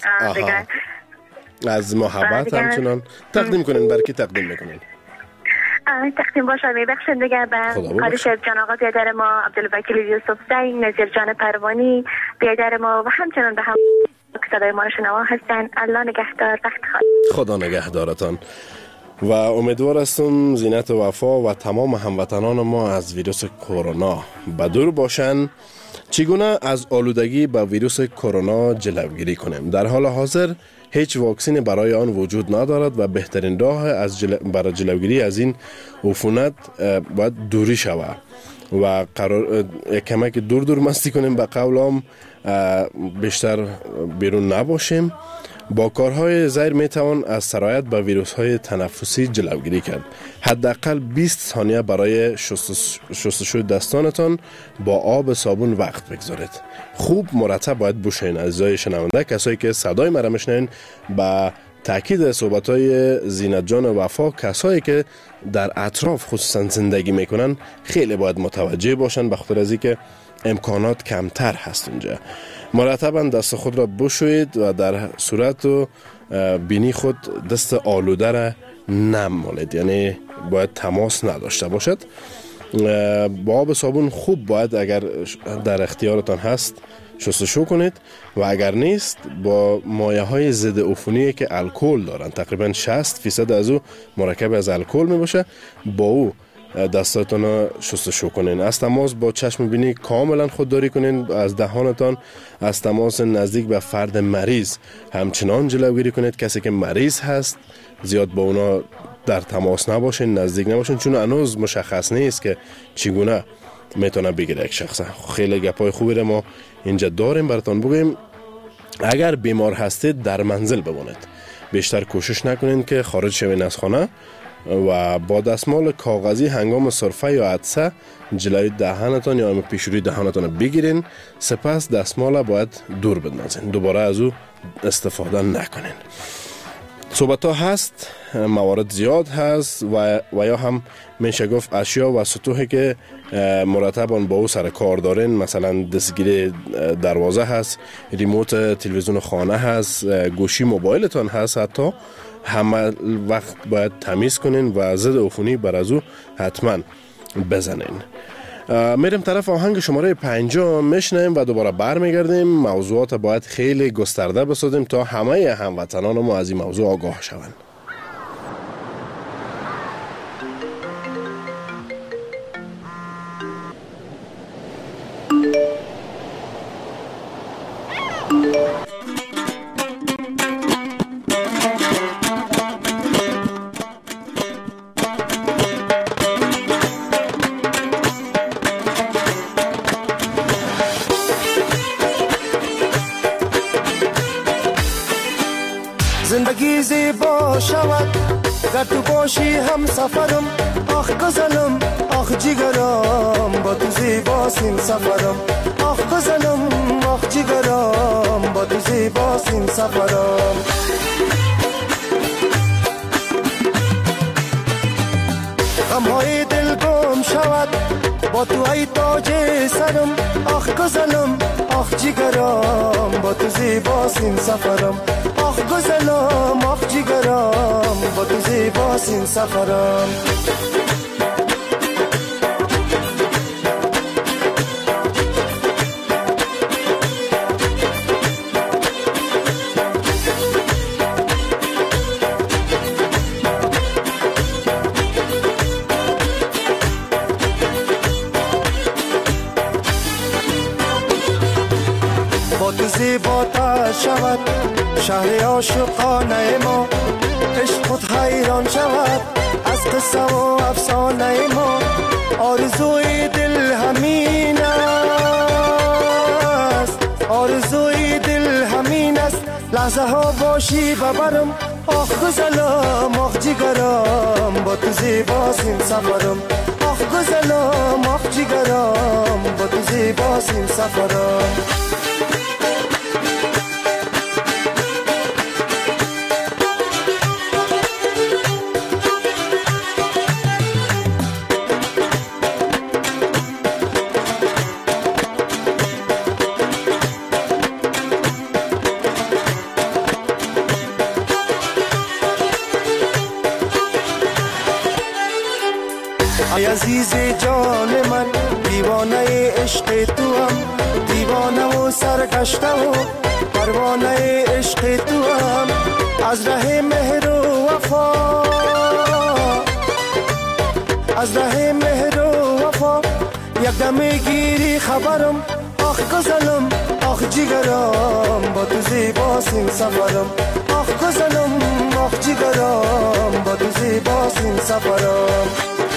از محبت همچنان تقدیم کنین. برکی تقدیم میکنین تقدیم باشه میبخشن دیگه به قاری شیب جان آقا بیادر ما عبدالوکیل یوسف زین نظیر جان پروانی بیادر ما و همچنان به هم صدای ما شنوا هستن. الله نگهدار وقت خدا نگهدارتان و امیدوار هستم زینت وفا و تمام هموطنان ما از ویروس کرونا بدور باشن. چگونه از آلودگی با ویروس کرونا جلوگیری کنیم؟ در حال حاضر هیچ واکسن برای آن وجود ندارد و بهترین راه برای جلوگیری از این عفونت باید دوری شود و قرار کمک دور مستی کنیم. به قولم بیشتر بیرون نباشیم. با کارهای زیر میتوان از سرایت به ویروس های تنفسی جلوگیری کرد. حداقل 20 ثانیه برای شستشوی دستانتان با آب صابون وقت بگذارید. خوب مرتب باید بشوین. عزیزای شنونده کسایی که صدای مرا میشنین با تاکید صحبت‌های زینت جان وفا کسایی که در اطراف خصوصا زندگی میکنن خیلی باید متوجه باشن به خاطر از اینکه امکانات کمتر هست اونجا. مرتباً دست خود را بشویید و در صورت و بینی خود دست آلوده را نم مالید، یعنی باید تماس نداشته باشد. با آب صابون خوب باید اگر در اختیارتان هست شستشو کنید و اگر نیست با مایه های ضد عفونی که الکل دارن تقریبا 60% از او مرکب از الکل می باشه با او دستاتون رو شستشو کنین. از تماس با چشم بینی کاملا خودداری کنین. از دهانتان از تماس نزدیک به فرد مریض همچنان جلوگیری کنید. کسی که مریض هست زیاد با اونا در تماس نباشین، نزدیک نباشین، چون هنوز مشخص نیست که چگونه میتونه بگیره یک شخص. خیلی گپای خوبی رو ما اینجا داریم براتون بگیم. اگر بیمار هستید در منزل بمانید، بیشتر کوشش نکنین که خارج شوین از خانه و با دستمال کاغذی هنگام سرفه یا عطسه جلوی دهانتان یا پیشروی دهانتان بگیرین، سپس دستمال باید دور بندازین، دوباره از او استفاده نکنین. صحبت ها هست، موارد زیاد هست و یا هم میشه گفت اشیا و سطوحی که مرتباً با او سر کار دارین، مثلا دستگیر دروازه هست، ریموت تلویزیون خانه هست، گوشی موبایلتان هست، حتی همه وقت باید تمیز کنین و ضد عفونی بر از او حتما بزنین. میریم طرف آهنگ شماره 5 میشنیم و دوباره برمیگردیم. موضوعات باید خیلی گسترده بسازیم تا همه هموطنان ما از این موضوع آگاه شوند. زندگی زیبا شود گر تو باشی هم سفرم، آخ گزنم آخ جیگرم با تو زیباست سفرم، آخ گزنم آخ جیگرم با تو زیباست سفرم. غمهای دل گم شود با تو ای تاج سرم، آخ گزنم آخ جیگرم با تو زیباست سفرم، آخ گزنم آخ جیگرم با تو زیباست سفرم. با تو زیباتر شود شهر عاشقانه ما، عشق خود حیران شود از قصه و افسانه ما، آرزوی دل همین است، آرزوی دل همین است، لحظه ها باشی ببرم، آخ گزلم آخ جیگرم با تو زیباست سفرم، آخ گزلم آخ جیگرم با تو زیباست سفرم. ای عزیز جان من دیوانه عشق تو هم، دیوانه و سرگشته و پروانه عشق تو هم، از ره مهر و وفا، از ره مهر و وفا یک دم گیری خبرم، آخ گزنم آخ جیگرم با تو زیباست سفرم، آخ گزنم آخ جیگرم با تو زیباست سفرم.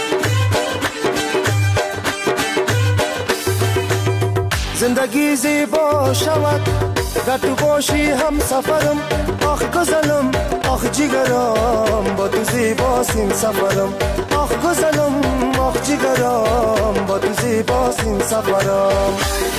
زندگی زیبا شود گر تو باشی هم سفرم، آخ گزنم آخ جیگرم با تو زیباست سفرم، آخ گزنم آخ جیگرم با تو زیباست سفرم.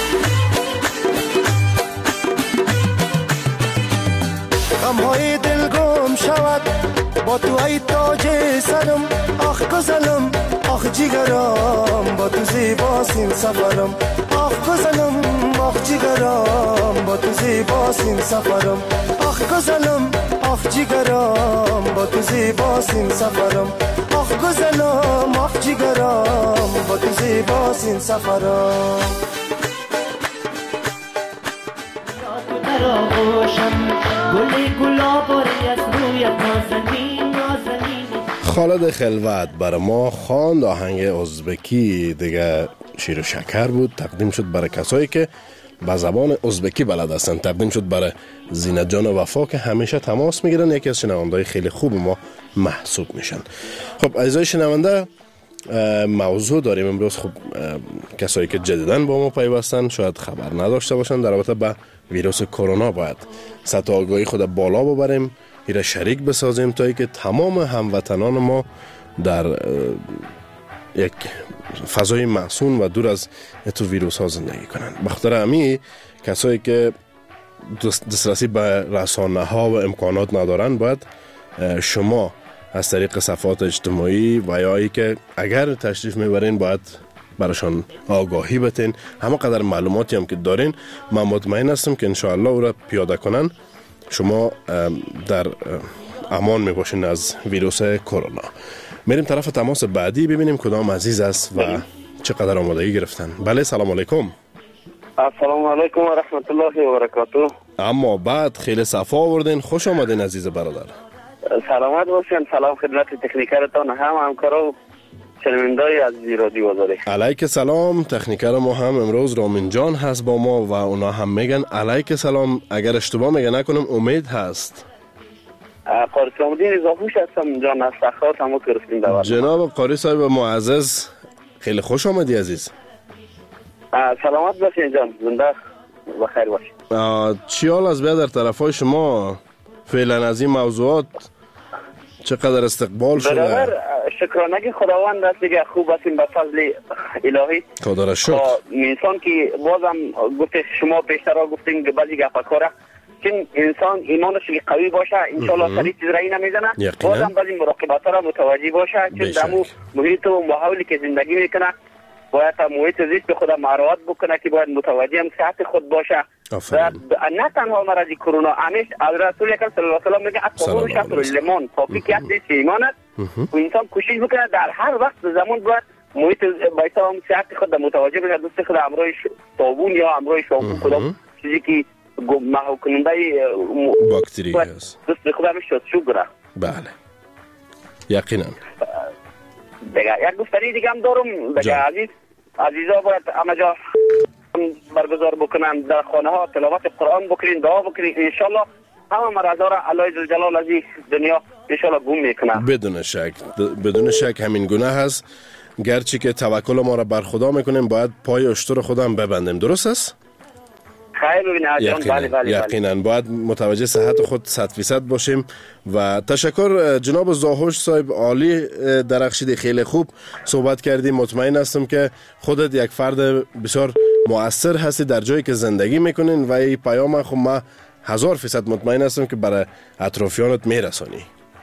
غمهای دل گم شود با تو ای تاج سرم، آخ گزنم آخ جیگرم با تو زیباست سفرم، آخ گزنم آخ جیگرم با تو زیباست سفرم، آخ گزنم آخ جیگرم با تو زیباست سفرم، آخ گزنم آخ جیگرم با تو زیباست سفرم. در آغوشم گل گلابی از رویت نازنین نازنین. خالد خلوت بر ما خواند آهنگ ازبکی دیگه، شیر و شکر بود، تقدیم شد برای کسایی که به زبان ازبکی بلد هستن، تقدیم شد برای زینت جان وفا که همیشه تماس میگیرن، یکی از شنونده‌های خیلی خوب ما محسوب میشن. خب عزیزای شنونده، موضوع داریم امروز. خب کسایی که جدیداً با ما پیوستن شاید خبر نداشته باشن در رابطه با ویروس کرونا. باید سطح آگاهی خود بالا ببریم، ایره شریک بسازیم تا که تمام هموطنان ما در یک فضای معصوم و دور از تو ویروس ها زندگی کنند. بخاطر همین کسایی که دسترسی به رسانه ها و امکانات ندارن باید شما از طریق صفحات اجتماعی و یا ای که اگر تشریف میبرین باید براشان آگاهی بتین. همه قدر معلوماتی هم که دارین من مطمئن هستم که انشاءالله او را پیاده کنن شما در امان میباشین از ویروس کرونا. میریم طرف تماس بعدی ببینیم کدام عزیز است و چقدر آمادگی گرفتن. بله سلام علیکم. السلام علیکم و رحمت الله و برکاته. اما بعد خیلی صفا آوردین، خوش آمدین عزیز برادر. سلامت باشین. سلام خدمت تکنیکرتان همکارا و شنوندای از رادیو آزادی. علیک سلام. تکنیکر ما هم امروز رامین جان هست با ما و اونا هم میگن علیک سلام. اگر اشتباه میگه نکنم امید هست. قاری صمدین اضافوش هستم جان از سخات همو کرسیم دارم. جناب قاری صاحب معزز خیلی خوش آمدی عزیز. سلامت باشین جان، زنده و خیر باشین. چی حال از بیا در طرفای شما فعلا از این موضوعات؟ چقدر استقبال شده؟ برابر شکرانگی خداوند است دیگه، خوب هستیم به فضل الهی. خدا را شکر. انسان که بازم گفته شما بیشتر گفتین که بعضی گپاکاره که انسان ایمانش قوی باشه انشالله سری چیز رایی نمیزنه. بازم بعضی مراقبت ها را متوجه باشه که دمو محیط و ماحولی که زندگی میکنه باید محیط زیست خود مراعات بکنه که باید متوجه هم صحت خود باشه. و نه تنها مرض کرونا همیشه از رسول اکرم صلی الله علیه و میگه الطهور شطر الایمان، پاکی که اصل ایمان است و انسان کوشش بکنه در هر وقت زمان باید محیط باید هم صحت خود متوجه بشه. دوست خود امروی صابون یا امروی شامپو کدام چیزی که محو کننده باکتری است دوست خود همش شستشو گره. بله یقینا. دیگه یک گفتنی دیگه هم دارم دیگه عزیزا باید همه جا برگزار بکنن، در خانه ها تلاوت قرآن بکنین، دعا بکنین، انشالله همه مرضا را الله ذوالجلال از دنیا انشالله گم میکنن. بدون شک همین گونه هست. گرچه که توکل ما را بر خدا میکنیم باید پای اشتر خدا هم ببندیم. درست است؟ خیر ببینید یقینا باید متوجه صحت خود 100% باشیم. و تشکر جناب زاهوش صاحب، عالی درخشیدی، خیلی خوب صحبت کردیم. مطمئن هستم که خودت یک فرد بسیار مؤثر هستی در جایی که زندگی میکنین و این پیام خب ما 1000% مطمئن هستم که برای اطرافیانت میرسانی.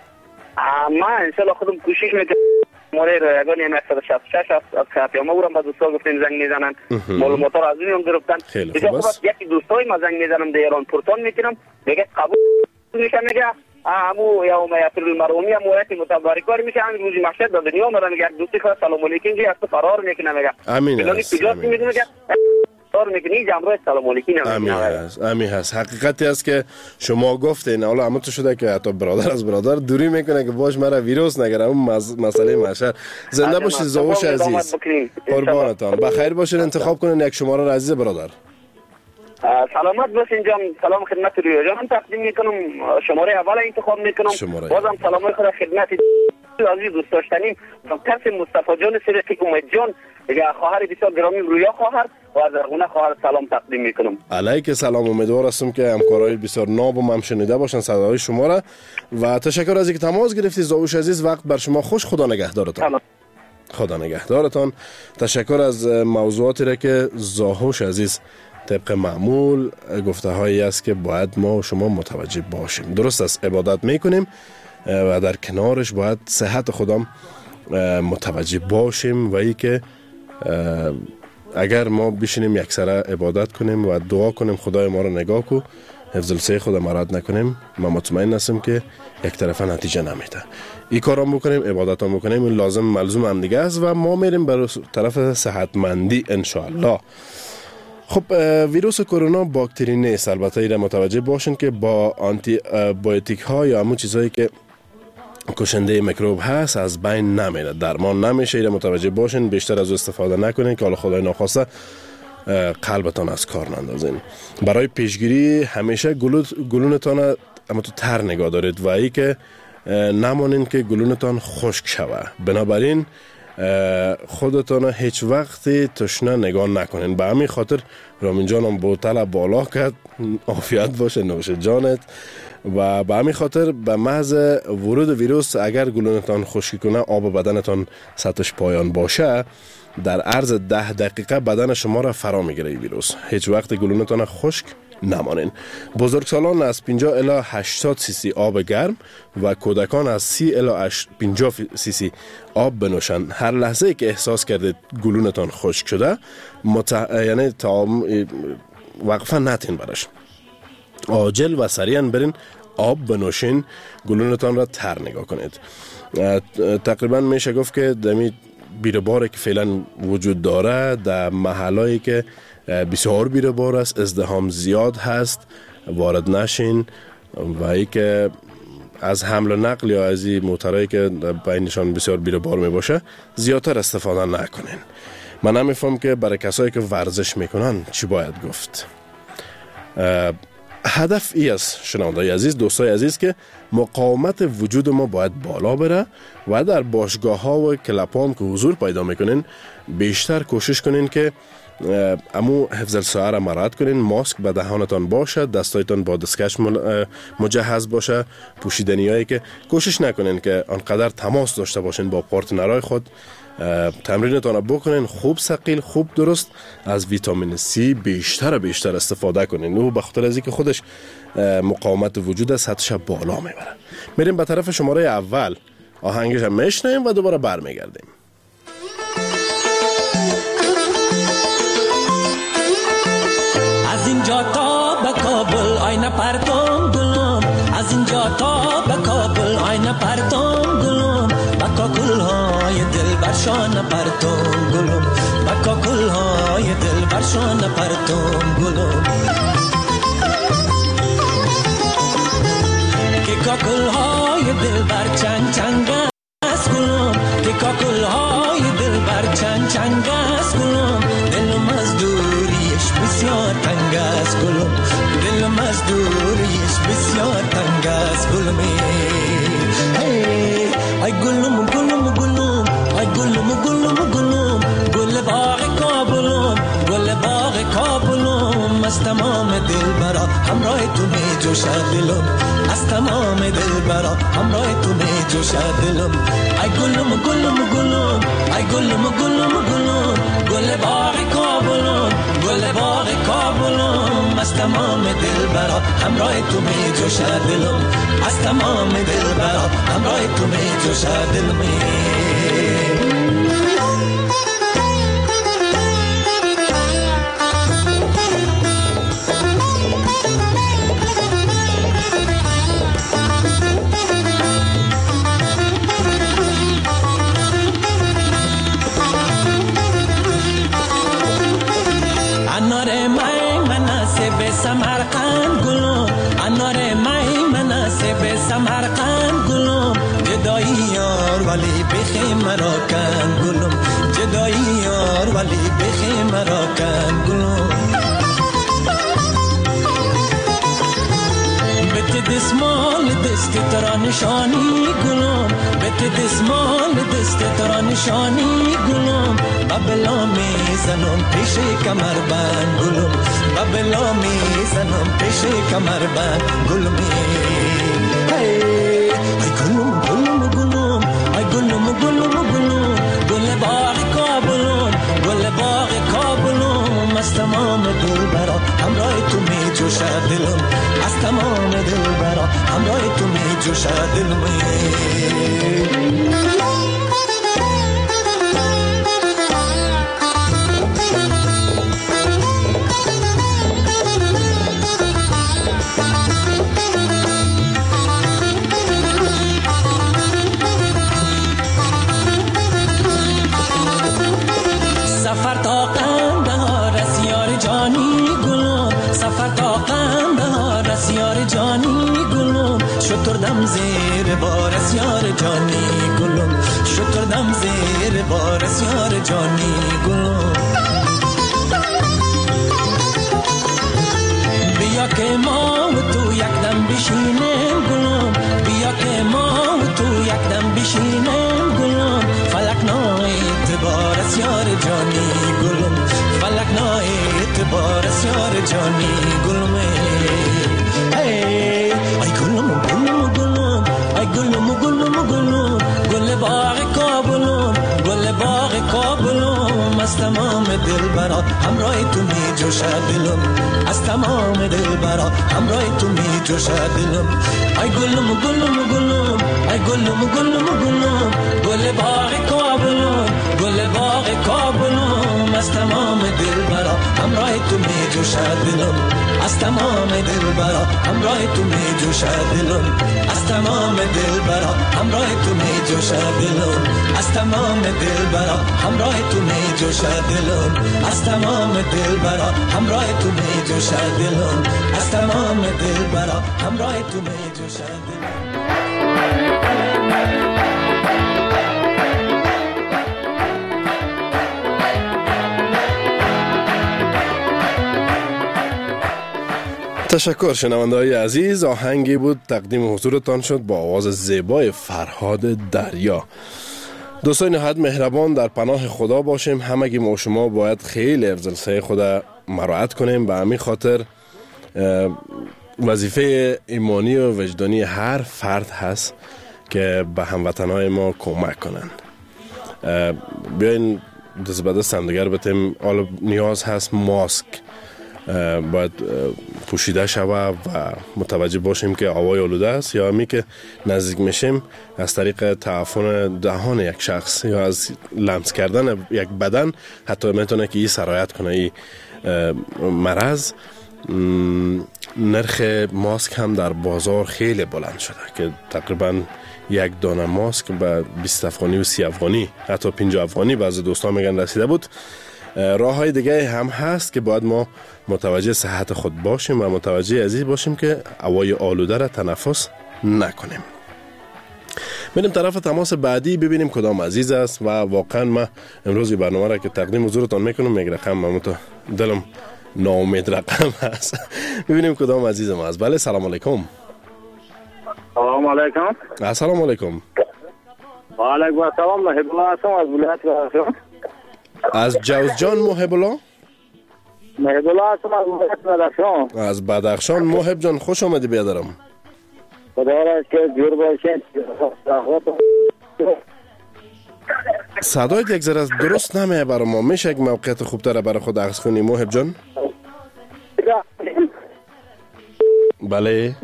ما انشالله خودم کوشش میکنم. موره رایگان 166 از خیاطیامه بورم با دوستا گفتیم زنگ میزنن، معلومات را از اون هم گرفتن. خیلی خوب است. یکی دوستای ما زنگ میزنم در ایران پرتون میکنم میگه قبول میشه، میگه امو یوم یفر المرء هم وقت متبارکوار میشه همین روزی محشر در دنیا اومدن. میگه دوستی خدا سلام علیکم جی از فرار میکنه. میگه امین است. میگه میکنی جمعه سلام علیکم. امین هست. حقیقتی است که شما گفتین. حالا اما تو شده که حتی برادر از برادر دوری میکنه که باش مرا ویروس نگیره. اون مسئله محشر. زنده باشید زاوش عزیز، قربانتان. بخیر باشین. انتخاب کنین یک شماره عزیز برادر. سلامت باشین جان. سلام خدمت رویا جان تقدیم میکنم. شماره اول انتخاب میکنم. بازم سلام خدا خدمت عزیز دوست داشتنیم دکتر مصطفی جان سرتی امید جان دیگه خواهر بسیار گرامی رویا خواهر و از ارغونه خواهر سلام تقدیم میکنم. علیک سلام. امیدوار هستم که همکارای بسیار ناب و هم شنیده باشن صدای شما را و تشکر از اینکه تماس گرفتی زاوش عزیز. وقت بر شما خوش. خدا نگهدارتان. خدا نگهدارتان. تشکر از موضوعاتی را که زاهوش عزیز طبق معمول گفته هایی است که باید ما و شما متوجه باشیم. درست است، عبادت میکنیم و در کنارش باید صحت خودم متوجه باشیم و ای که اگر ما بشینیم یک سره عبادت کنیم و دعا کنیم خدای ما رو نگاه کو حفظ الصحه خود مراد نکنیم، ما مطمئن هستم که یک طرفه نتیجه نمیده. این کارام بکنیم، عبادتام بکنیم، این لازم ملزوم هم دیگه است و ما میریم بر طرف صحتمندی انشاءالله. خب ویروس کرونا باکتری نیست. البته ایره متوجه باشین که با آنتی بایوتیک ها یا همون چیزهایی که کشنده میکروب هست از بین نمیره، درمان نمیشه. ایره متوجه باشین، بیشتر از استفاده نکنین که حالا خدای ناخواسته قلبتان از کار نندازین. برای پیشگیری همیشه گلونتان اما تو تر نگاه دارید و ای که نمانین که گلونتان خشک شوه. بنابراین خودتان هیچ وقتی تشنه نگاه نکنین. به همین خاطر رامین جانم بوتل بالا کرد، عافیت باشه نوش جانت. و به همین خاطر به محض ورود ویروس اگر گلونتان خشکی کنه، آب بدنتان سطحش پایان باشه، در عرض 10 دقیقه بدن شما را فرا میگیره ویروس. هیچ وقت گلونتان خشک نمانین. بزرگسالان از 50 الی 80 سی سی آب گرم و کودکان از 30 الی 50 سی سی آب بنوشن. هر لحظه که احساس کردید گلونتان خشک شده، یعنی وقفه نتین برش، عاجل و سریعا برین آب بنوشین، گلونتان را تر نگاه کنید. تقریبا میشه گفت که دمی بیره‌باری که فعلا وجود داره در محلایی که بسیار بیره‌بار است، ازدحام زیاد هست، وارد نشین. و ای که از حمل و نقل یا از این موترهایی که بینشان بسیار بیره‌بار می باشه زیادتر استفاده نکنین. من نمیفهم که برای کسایی که ورزش میکنن چی باید گفت. هدف ای است شنوندای عزیز، دوستای عزیز، که مقاومت وجود ما باید بالا بره و در باشگاه ها و کلاب ها که حضور پیدا میکنین بیشتر کوشش کنین که امو حفظ الصحه را مراعات کنین. ماسک به دهانتان باشه، دستایتان با دستکش مجهز باشه، پوشیدنی هایی که کوشش نکنین که آنقدر تماس داشته باشین با پارتنرای خود. تمرینتان را بکنین خوب ثقیل، خوب درست. از ویتامین سی بیشتر استفاده کنین. او به خاطر از اینکه خودش مقاومت وجود سطحش بالا میبره. میریم به طرف شماره اول، آهنگش هم میشنیم و دوباره برمیگردیم. از اینجا تا به کابل آینه پرتم گلم، از اینجا تا به کابل آینه پرتم گلم، با کاکل های دل برشان پرتم گلم، با کاکل های دل برشان پرتم گلم، که کاکل های دل بر چنگ چنگ است گلم، که کاکل های دل بر چنگ چنگ است گلم، دلم از دوریش بسیار تنگ است گلم، دلم از دوریش بسیار تنگ است گلم. ای گلم گلم گلم، ای گلم گلم گلم، گل باغ کابلم، گل باغ کابلم، از تمام دل برا همراه تو می جوشد دلم، از تمام دل برا همراه تو می جوشد دلم. ای گلم گلم گلم، ای گلم گلم گلم، گل باغ کابلم، گل باغ کابلم، از تمام دل برا همراه تو می جوشد دلم، از تمام دل برا همراه تو می جوشد دلم. انار مای مناسب سمرقند گلم، انار مای مناسب سمرقند گلم، جدایی یار ولی بخی مرا کن گلم، جدایی یار ولی بخی مرا کن گلم. بت دسمال دست ترا نشانی گلم، بت دسمال دست ترا نشانی گلم، ببلا می زنم پیش کمر بند گلم، ببلا می زنم پیش کمر بند گلم. ای گلم گلم گلم، ای گلم گلم گلم، گل باغ کابلم، گل باغ کابلم، از تمام دل برا همراه تو می جوشد دلم، از تمام دل برا همراه تو می جوشد دلم. سفر تا قندهار از یار جانی گلم، سفر تا قندهار از یار جانی گلم، شتردم زیر بار از یار جانی گلم، شتردم زیر بار از یار جانی گلم. بیا که ما و تو یکدم بشینیم گلم، بیا که ما و تو یکدم بشینیم گلم، فلک نای جانی گلم ای گلم گلم گلم ای گلم گلم گلم گل باغ کابلم گل باغ کابلم از تمام دل برا همراه تو می جوشه دلم از تمام دل برا همراه تو می جوشه دلم ای گلم گلم گلم ای گلم گلم گلم گل باغ کابلم گل باغ کابلم از تمام دل برا همراه تو می جوشه دلم از تمام دل برا همراه تو می جوشه دلم از تمام دل برا همراه تو می جوشه دلم از تمام دل برا همراه تو می جوشه دلم از تمام دل برا همراه تو می جوشه دلم از تمام دل برا همراه تو می جوشه دلم. تشکر شنونده‌های عزیز. آهنگی بود تقدیم حضورتان شد با آواز زیبای فرهاد دریا. دوستان نهایت مهربان، در پناه خدا باشیم. همگی ما و شما باید خیلی افضل خدا مراعات کنیم. به همین خاطر وظیفه ایمانی و وجدانی هر فرد هست که به هموطنهای ما کمک کنند. بیاین دست به دست هم دیگر بتیم. حالا نیاز هست ماسک باید پوشیده شوه و متوجه باشیم که هوای آلوده است، یا همی که نزدیک میشیم از طریق تعفن دهان یک شخص یا از لمس کردن یک بدن حتی میتونه که این سرایت کنه این مرض. نرخ ماسک هم در بازار خیلی بلند شده که تقریبا یک دانه ماسک به 20 افغانی و 30 افغانی حتی 50 افغانی بعضی دوستان میگن رسیده بود. راه های دیگه هم هست که باید ما متوجه صحت خود باشیم و متوجه عزیز باشیم که هوای آلوده را تنفس نکنیم. بریم طرف تماس بعدی ببینیم کدام عزیز است. و واقعا ما امروز برنامه را که تقدیم حضورتان میکنم یک رقم من تو دلم ناامید رقم هست. ببینیم کدام عزیز ما است. بله سلام علیکم. سلام علیکم. السلام علیکم. و علیکم السلام. محب الله هستم از ولایت بدخشان. از جوزجان محب الله؟ محب الله هستم از ولایت بدخشان. از بدخشان محب جان، خوش آمدی بیادرم. خدا را که جور باشید. صدایت یک ذره از درست نمیه برای ما. میشه یک موقعیت خوبتر برای خود عکس کنی محب جان؟ بله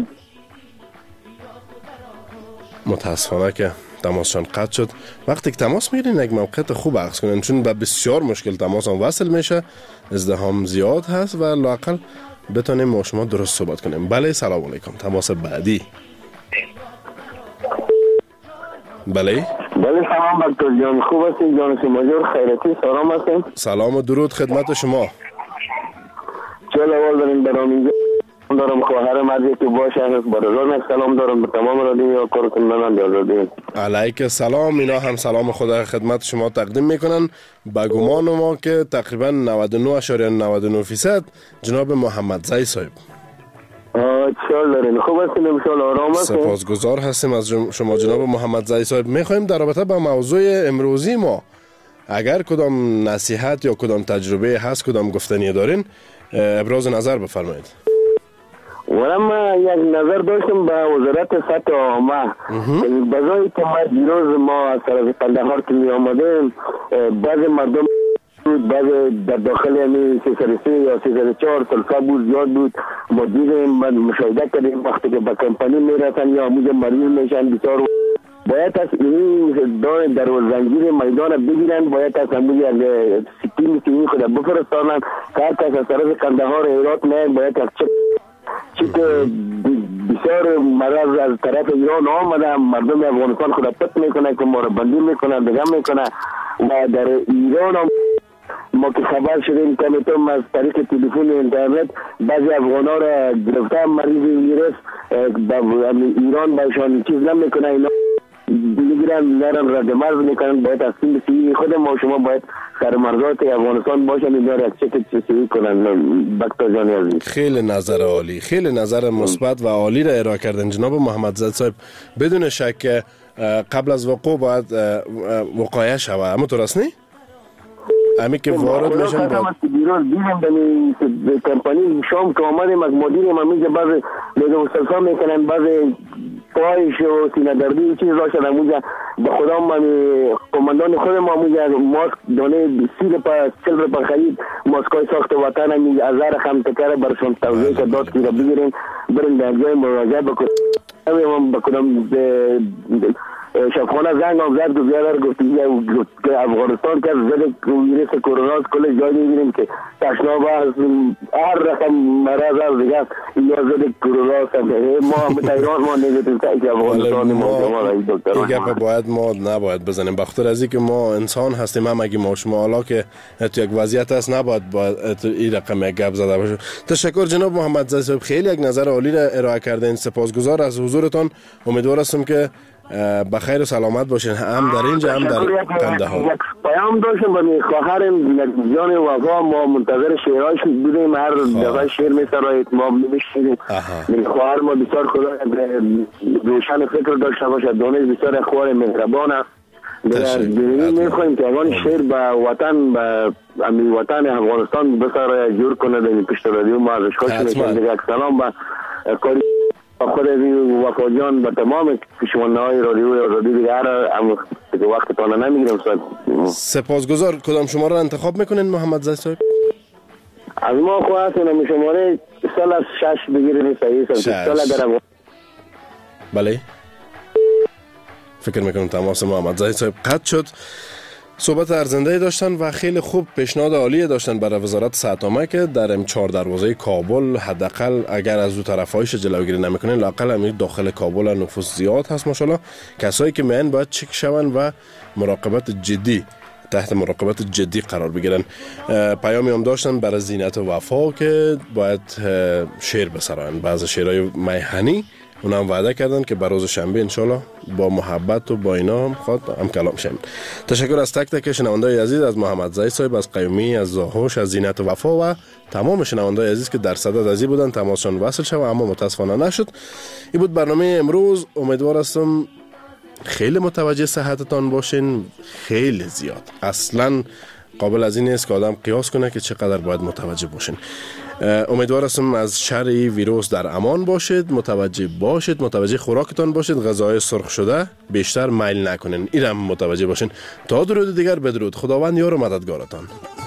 متاسفانه که تماسشان قطع شد. وقتی که تماس میگیرین یک موقعیت خوب عکس کنین، چون به بسیار مشکل تماس هم وصل میشه، ازدحام زیاد هست و لااقل بتونیم ما شما درست صحبت کنیم. بله سلام علیکم. تماس بعدی. بله سلام دکتر جان، خوب هستین؟ جان سیماجور خیرتی سلام هستین؟ سلام و درود خدمت شما. چه اول دارین برام اینجا دارم خواهرم از یکی باشه هست برادرم سلام دارم به تمام رادیو کارکنان رادیو. علیک السلام. اینا هم سلام خدا خدمت شما تقدیم میکنن. با گمان ما که تقریبا 99.99% جناب محمد زی صاحب. چال دارین؟ خوب هستین؟ انشالله آرام هستین؟ سپاسگزار هستیم از شما جناب محمد زی صاحب. میخوایم در رابطه با موضوع امروزی ما اگر کدام نصیحت یا کدام تجربه هست، کدام گفتنی دارین، ابراز نظر بفرمایید. من یک نظر داشتم به وزارت سطح عامه. بجای که ما دیروز ما از طرف قندهار که می آمدیم بعضی مردم بود، بعضی در داخل همی 303 یا 304 سلفه بود زیاد بود. ما دیدیم مشاهده کردیم وقتی که به کمپانی می رسن یا همونجا مریض میشن بسیار باید از این در زنجیر میدان بگیرن، باید از همونجا سیتیم خود بفرستانن. هر کس از طرف قندهار ایرات نه باید از چی که بسیار مرض از طرف ایران آمده، مردم افغانستان خود پت میکنه که ما را بندی میکنه دیگه میکنه. و در ایران هم ما که خبر شدیم کمیتم از طریق تلفن اینترنت بعضی افغان ها را گرفته مریض ویروس ایران باشان چیز نمیکنه، اینا میگیرن نرم رد مرز میکنن. باید از این بسیاری خود ما شما باید سرمرزات افغانستان باشن اینا را چک کنن. بکتا جانی عزیز خیلی نظر عالی، خیلی نظر مثبت و عالی را ارائه کردن جناب محمد زی صاحب. بدون شک قبل از وقوع باید وقایع شوه، اما تو راست نی؟ امی که وارد میشن دیروز دیدم در کمپانی شام که آمدیم از مدیر ممیز بعض لیدو سلسا میکنن بعض پایش و سینه دردی چیز داشتن اموزه به خدا کماندان خود ما اموزه ماسک دانه 40 روپا خرید ماسکای ساخت وطن اموزه ازار خم تکره برشون توضیح که داد که را بگیرین برین در جای مراجعه بکنم شبخانه زنگ هم زد و بیادر گفتی که افغانستان که زده ویروس کرونا کل جای میبینیم که تشناب هست هر رقم مرض هست دیگه یا زده کرونا هست ما ایران ما نگیتیم که افغانستان ما دیگه باید ما نباید بزنیم بخاطر از اینکه ما انسان هستیم هم اگه ما شما حالا که تو یک وضعیت هست نباید این رقم یک گپ زده باشه. تشکر جناب محمد زایی صاحب، خیلی یک نظر عالی را ارائه کردین. سپاسگزار از حضورتان. امیدوار هستم که بخیر و سلامت باشین هم در اینجا هم در قندهار. پیام داشتم به خواهرم جان وفا ما منتظر شعرهاش بودیم هر دفعه شعر میسرایید ما میشنیدیم. خواهر ما بسیار خدا روشن فکر داشته باشه دانش بسیار خوار مهربان است. میخوایم که اگان شعر به وطن به وطن افغانستان بسر جور کنه در پشت رادیو ما ازش خوش میکنم. دیگه سلام به کاری خود وفا جان به تمام کشمانهای رادیو آزادی دیگه هر وقت تانه نمیگیرم. سپاسگزار. کدام شما را انتخاب میکنین محمد زایی صاحب؟ از ما خواهستونم شماره سال از 6 بگیرین صحیح. بله فکر میکنم تماس محمد زایی صاحب قطع شد. صحبت ارزنده داشتن و خیلی خوب پیشنهاد عالی داشتن برای وزارت صحت که در 4 دروازه کابل حداقل اگر از دو طرفایش جلوگیری نمیکنین لااقل هم داخل کابل نفوس زیاد هست ماشاءالله. کسایی که میان باید چک شون و تحت مراقبت جدی قرار بگیرن. پیامی هم داشتن برای زینت و وفا که باید شعر بسرائن. بعض شعرهای میهنی اونا هم وعده کردن که بروز شنبه انشالله با محبت و با اینا هم کلام شیم. تشکر از تک تک شنوندای عزیز، از محمد زایی صاحب، از قیومی، از زاهوش، از زینت و وفا و تمام شنوندای عزیز که در صدد ازی بودن تماسشان وصل شد اما متاسفانه نشد. این بود برنامه امروز. امیدوار هستم خیلی متوجه صحتتان باشین. خیلی زیاد اصلا قابل از این نیست که آدم قیاس کنه که چقدر باید متوجه باشین. امیدوار هستم از شر ویروس در امان باشید. متوجه خوراکتان باشید. غذای سرخ شده بیشتر میل نکنین. اینم متوجه باشین. تا درود دیگر بدرود. خداوند یار و مددگارتان.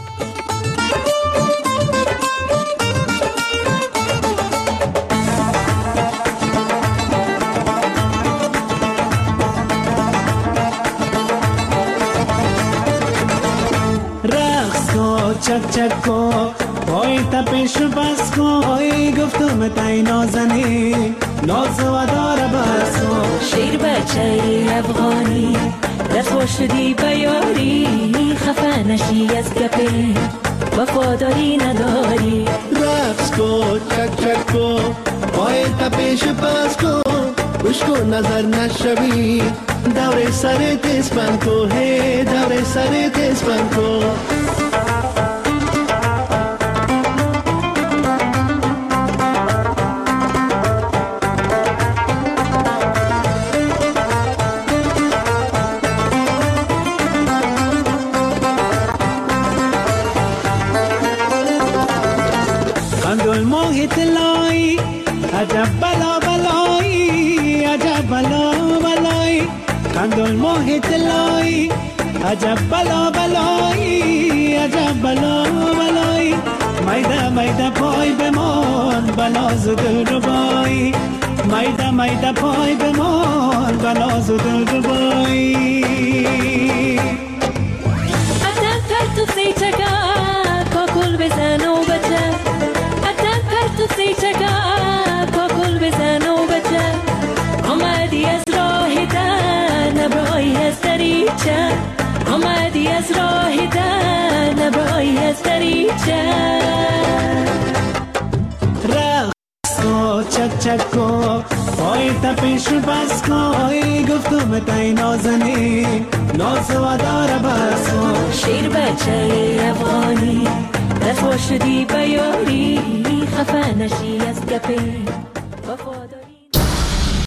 چک چک کو پای تپش بس کو گفتم تای نازنی ناز و داره بس کو شیر بچه افغانی رسوا شدی بیاری خفه نشی از گپی وفاداری نداری رقص کو چک چک کو پای تپش بس کو گوش کو نظر نشوی دور سر تسپن کو هی دور سر تسپن کو عجب بلا بلایی عجب بلا بلایی خندل ماه طلایی عجب بلا بلایی عجب بلا بلایی میده میده پای بمان بلاز دل ربایی میده میده پای بمان بلاز دل ربایی اتن پرتو سیچگا کاکل بزن و بچه اتن پرتو سیچگا کاکل بزن و بچه آمدی از راه در نبرای از دریچه آمدی از راه در نبرای از دریچه رقص کو چک چک کو پای تپش بس کو گفتم تای نازنی ناز و داره بس کو شیر بچه افغانی رسوا شدی بیاری خفه نشی از گپی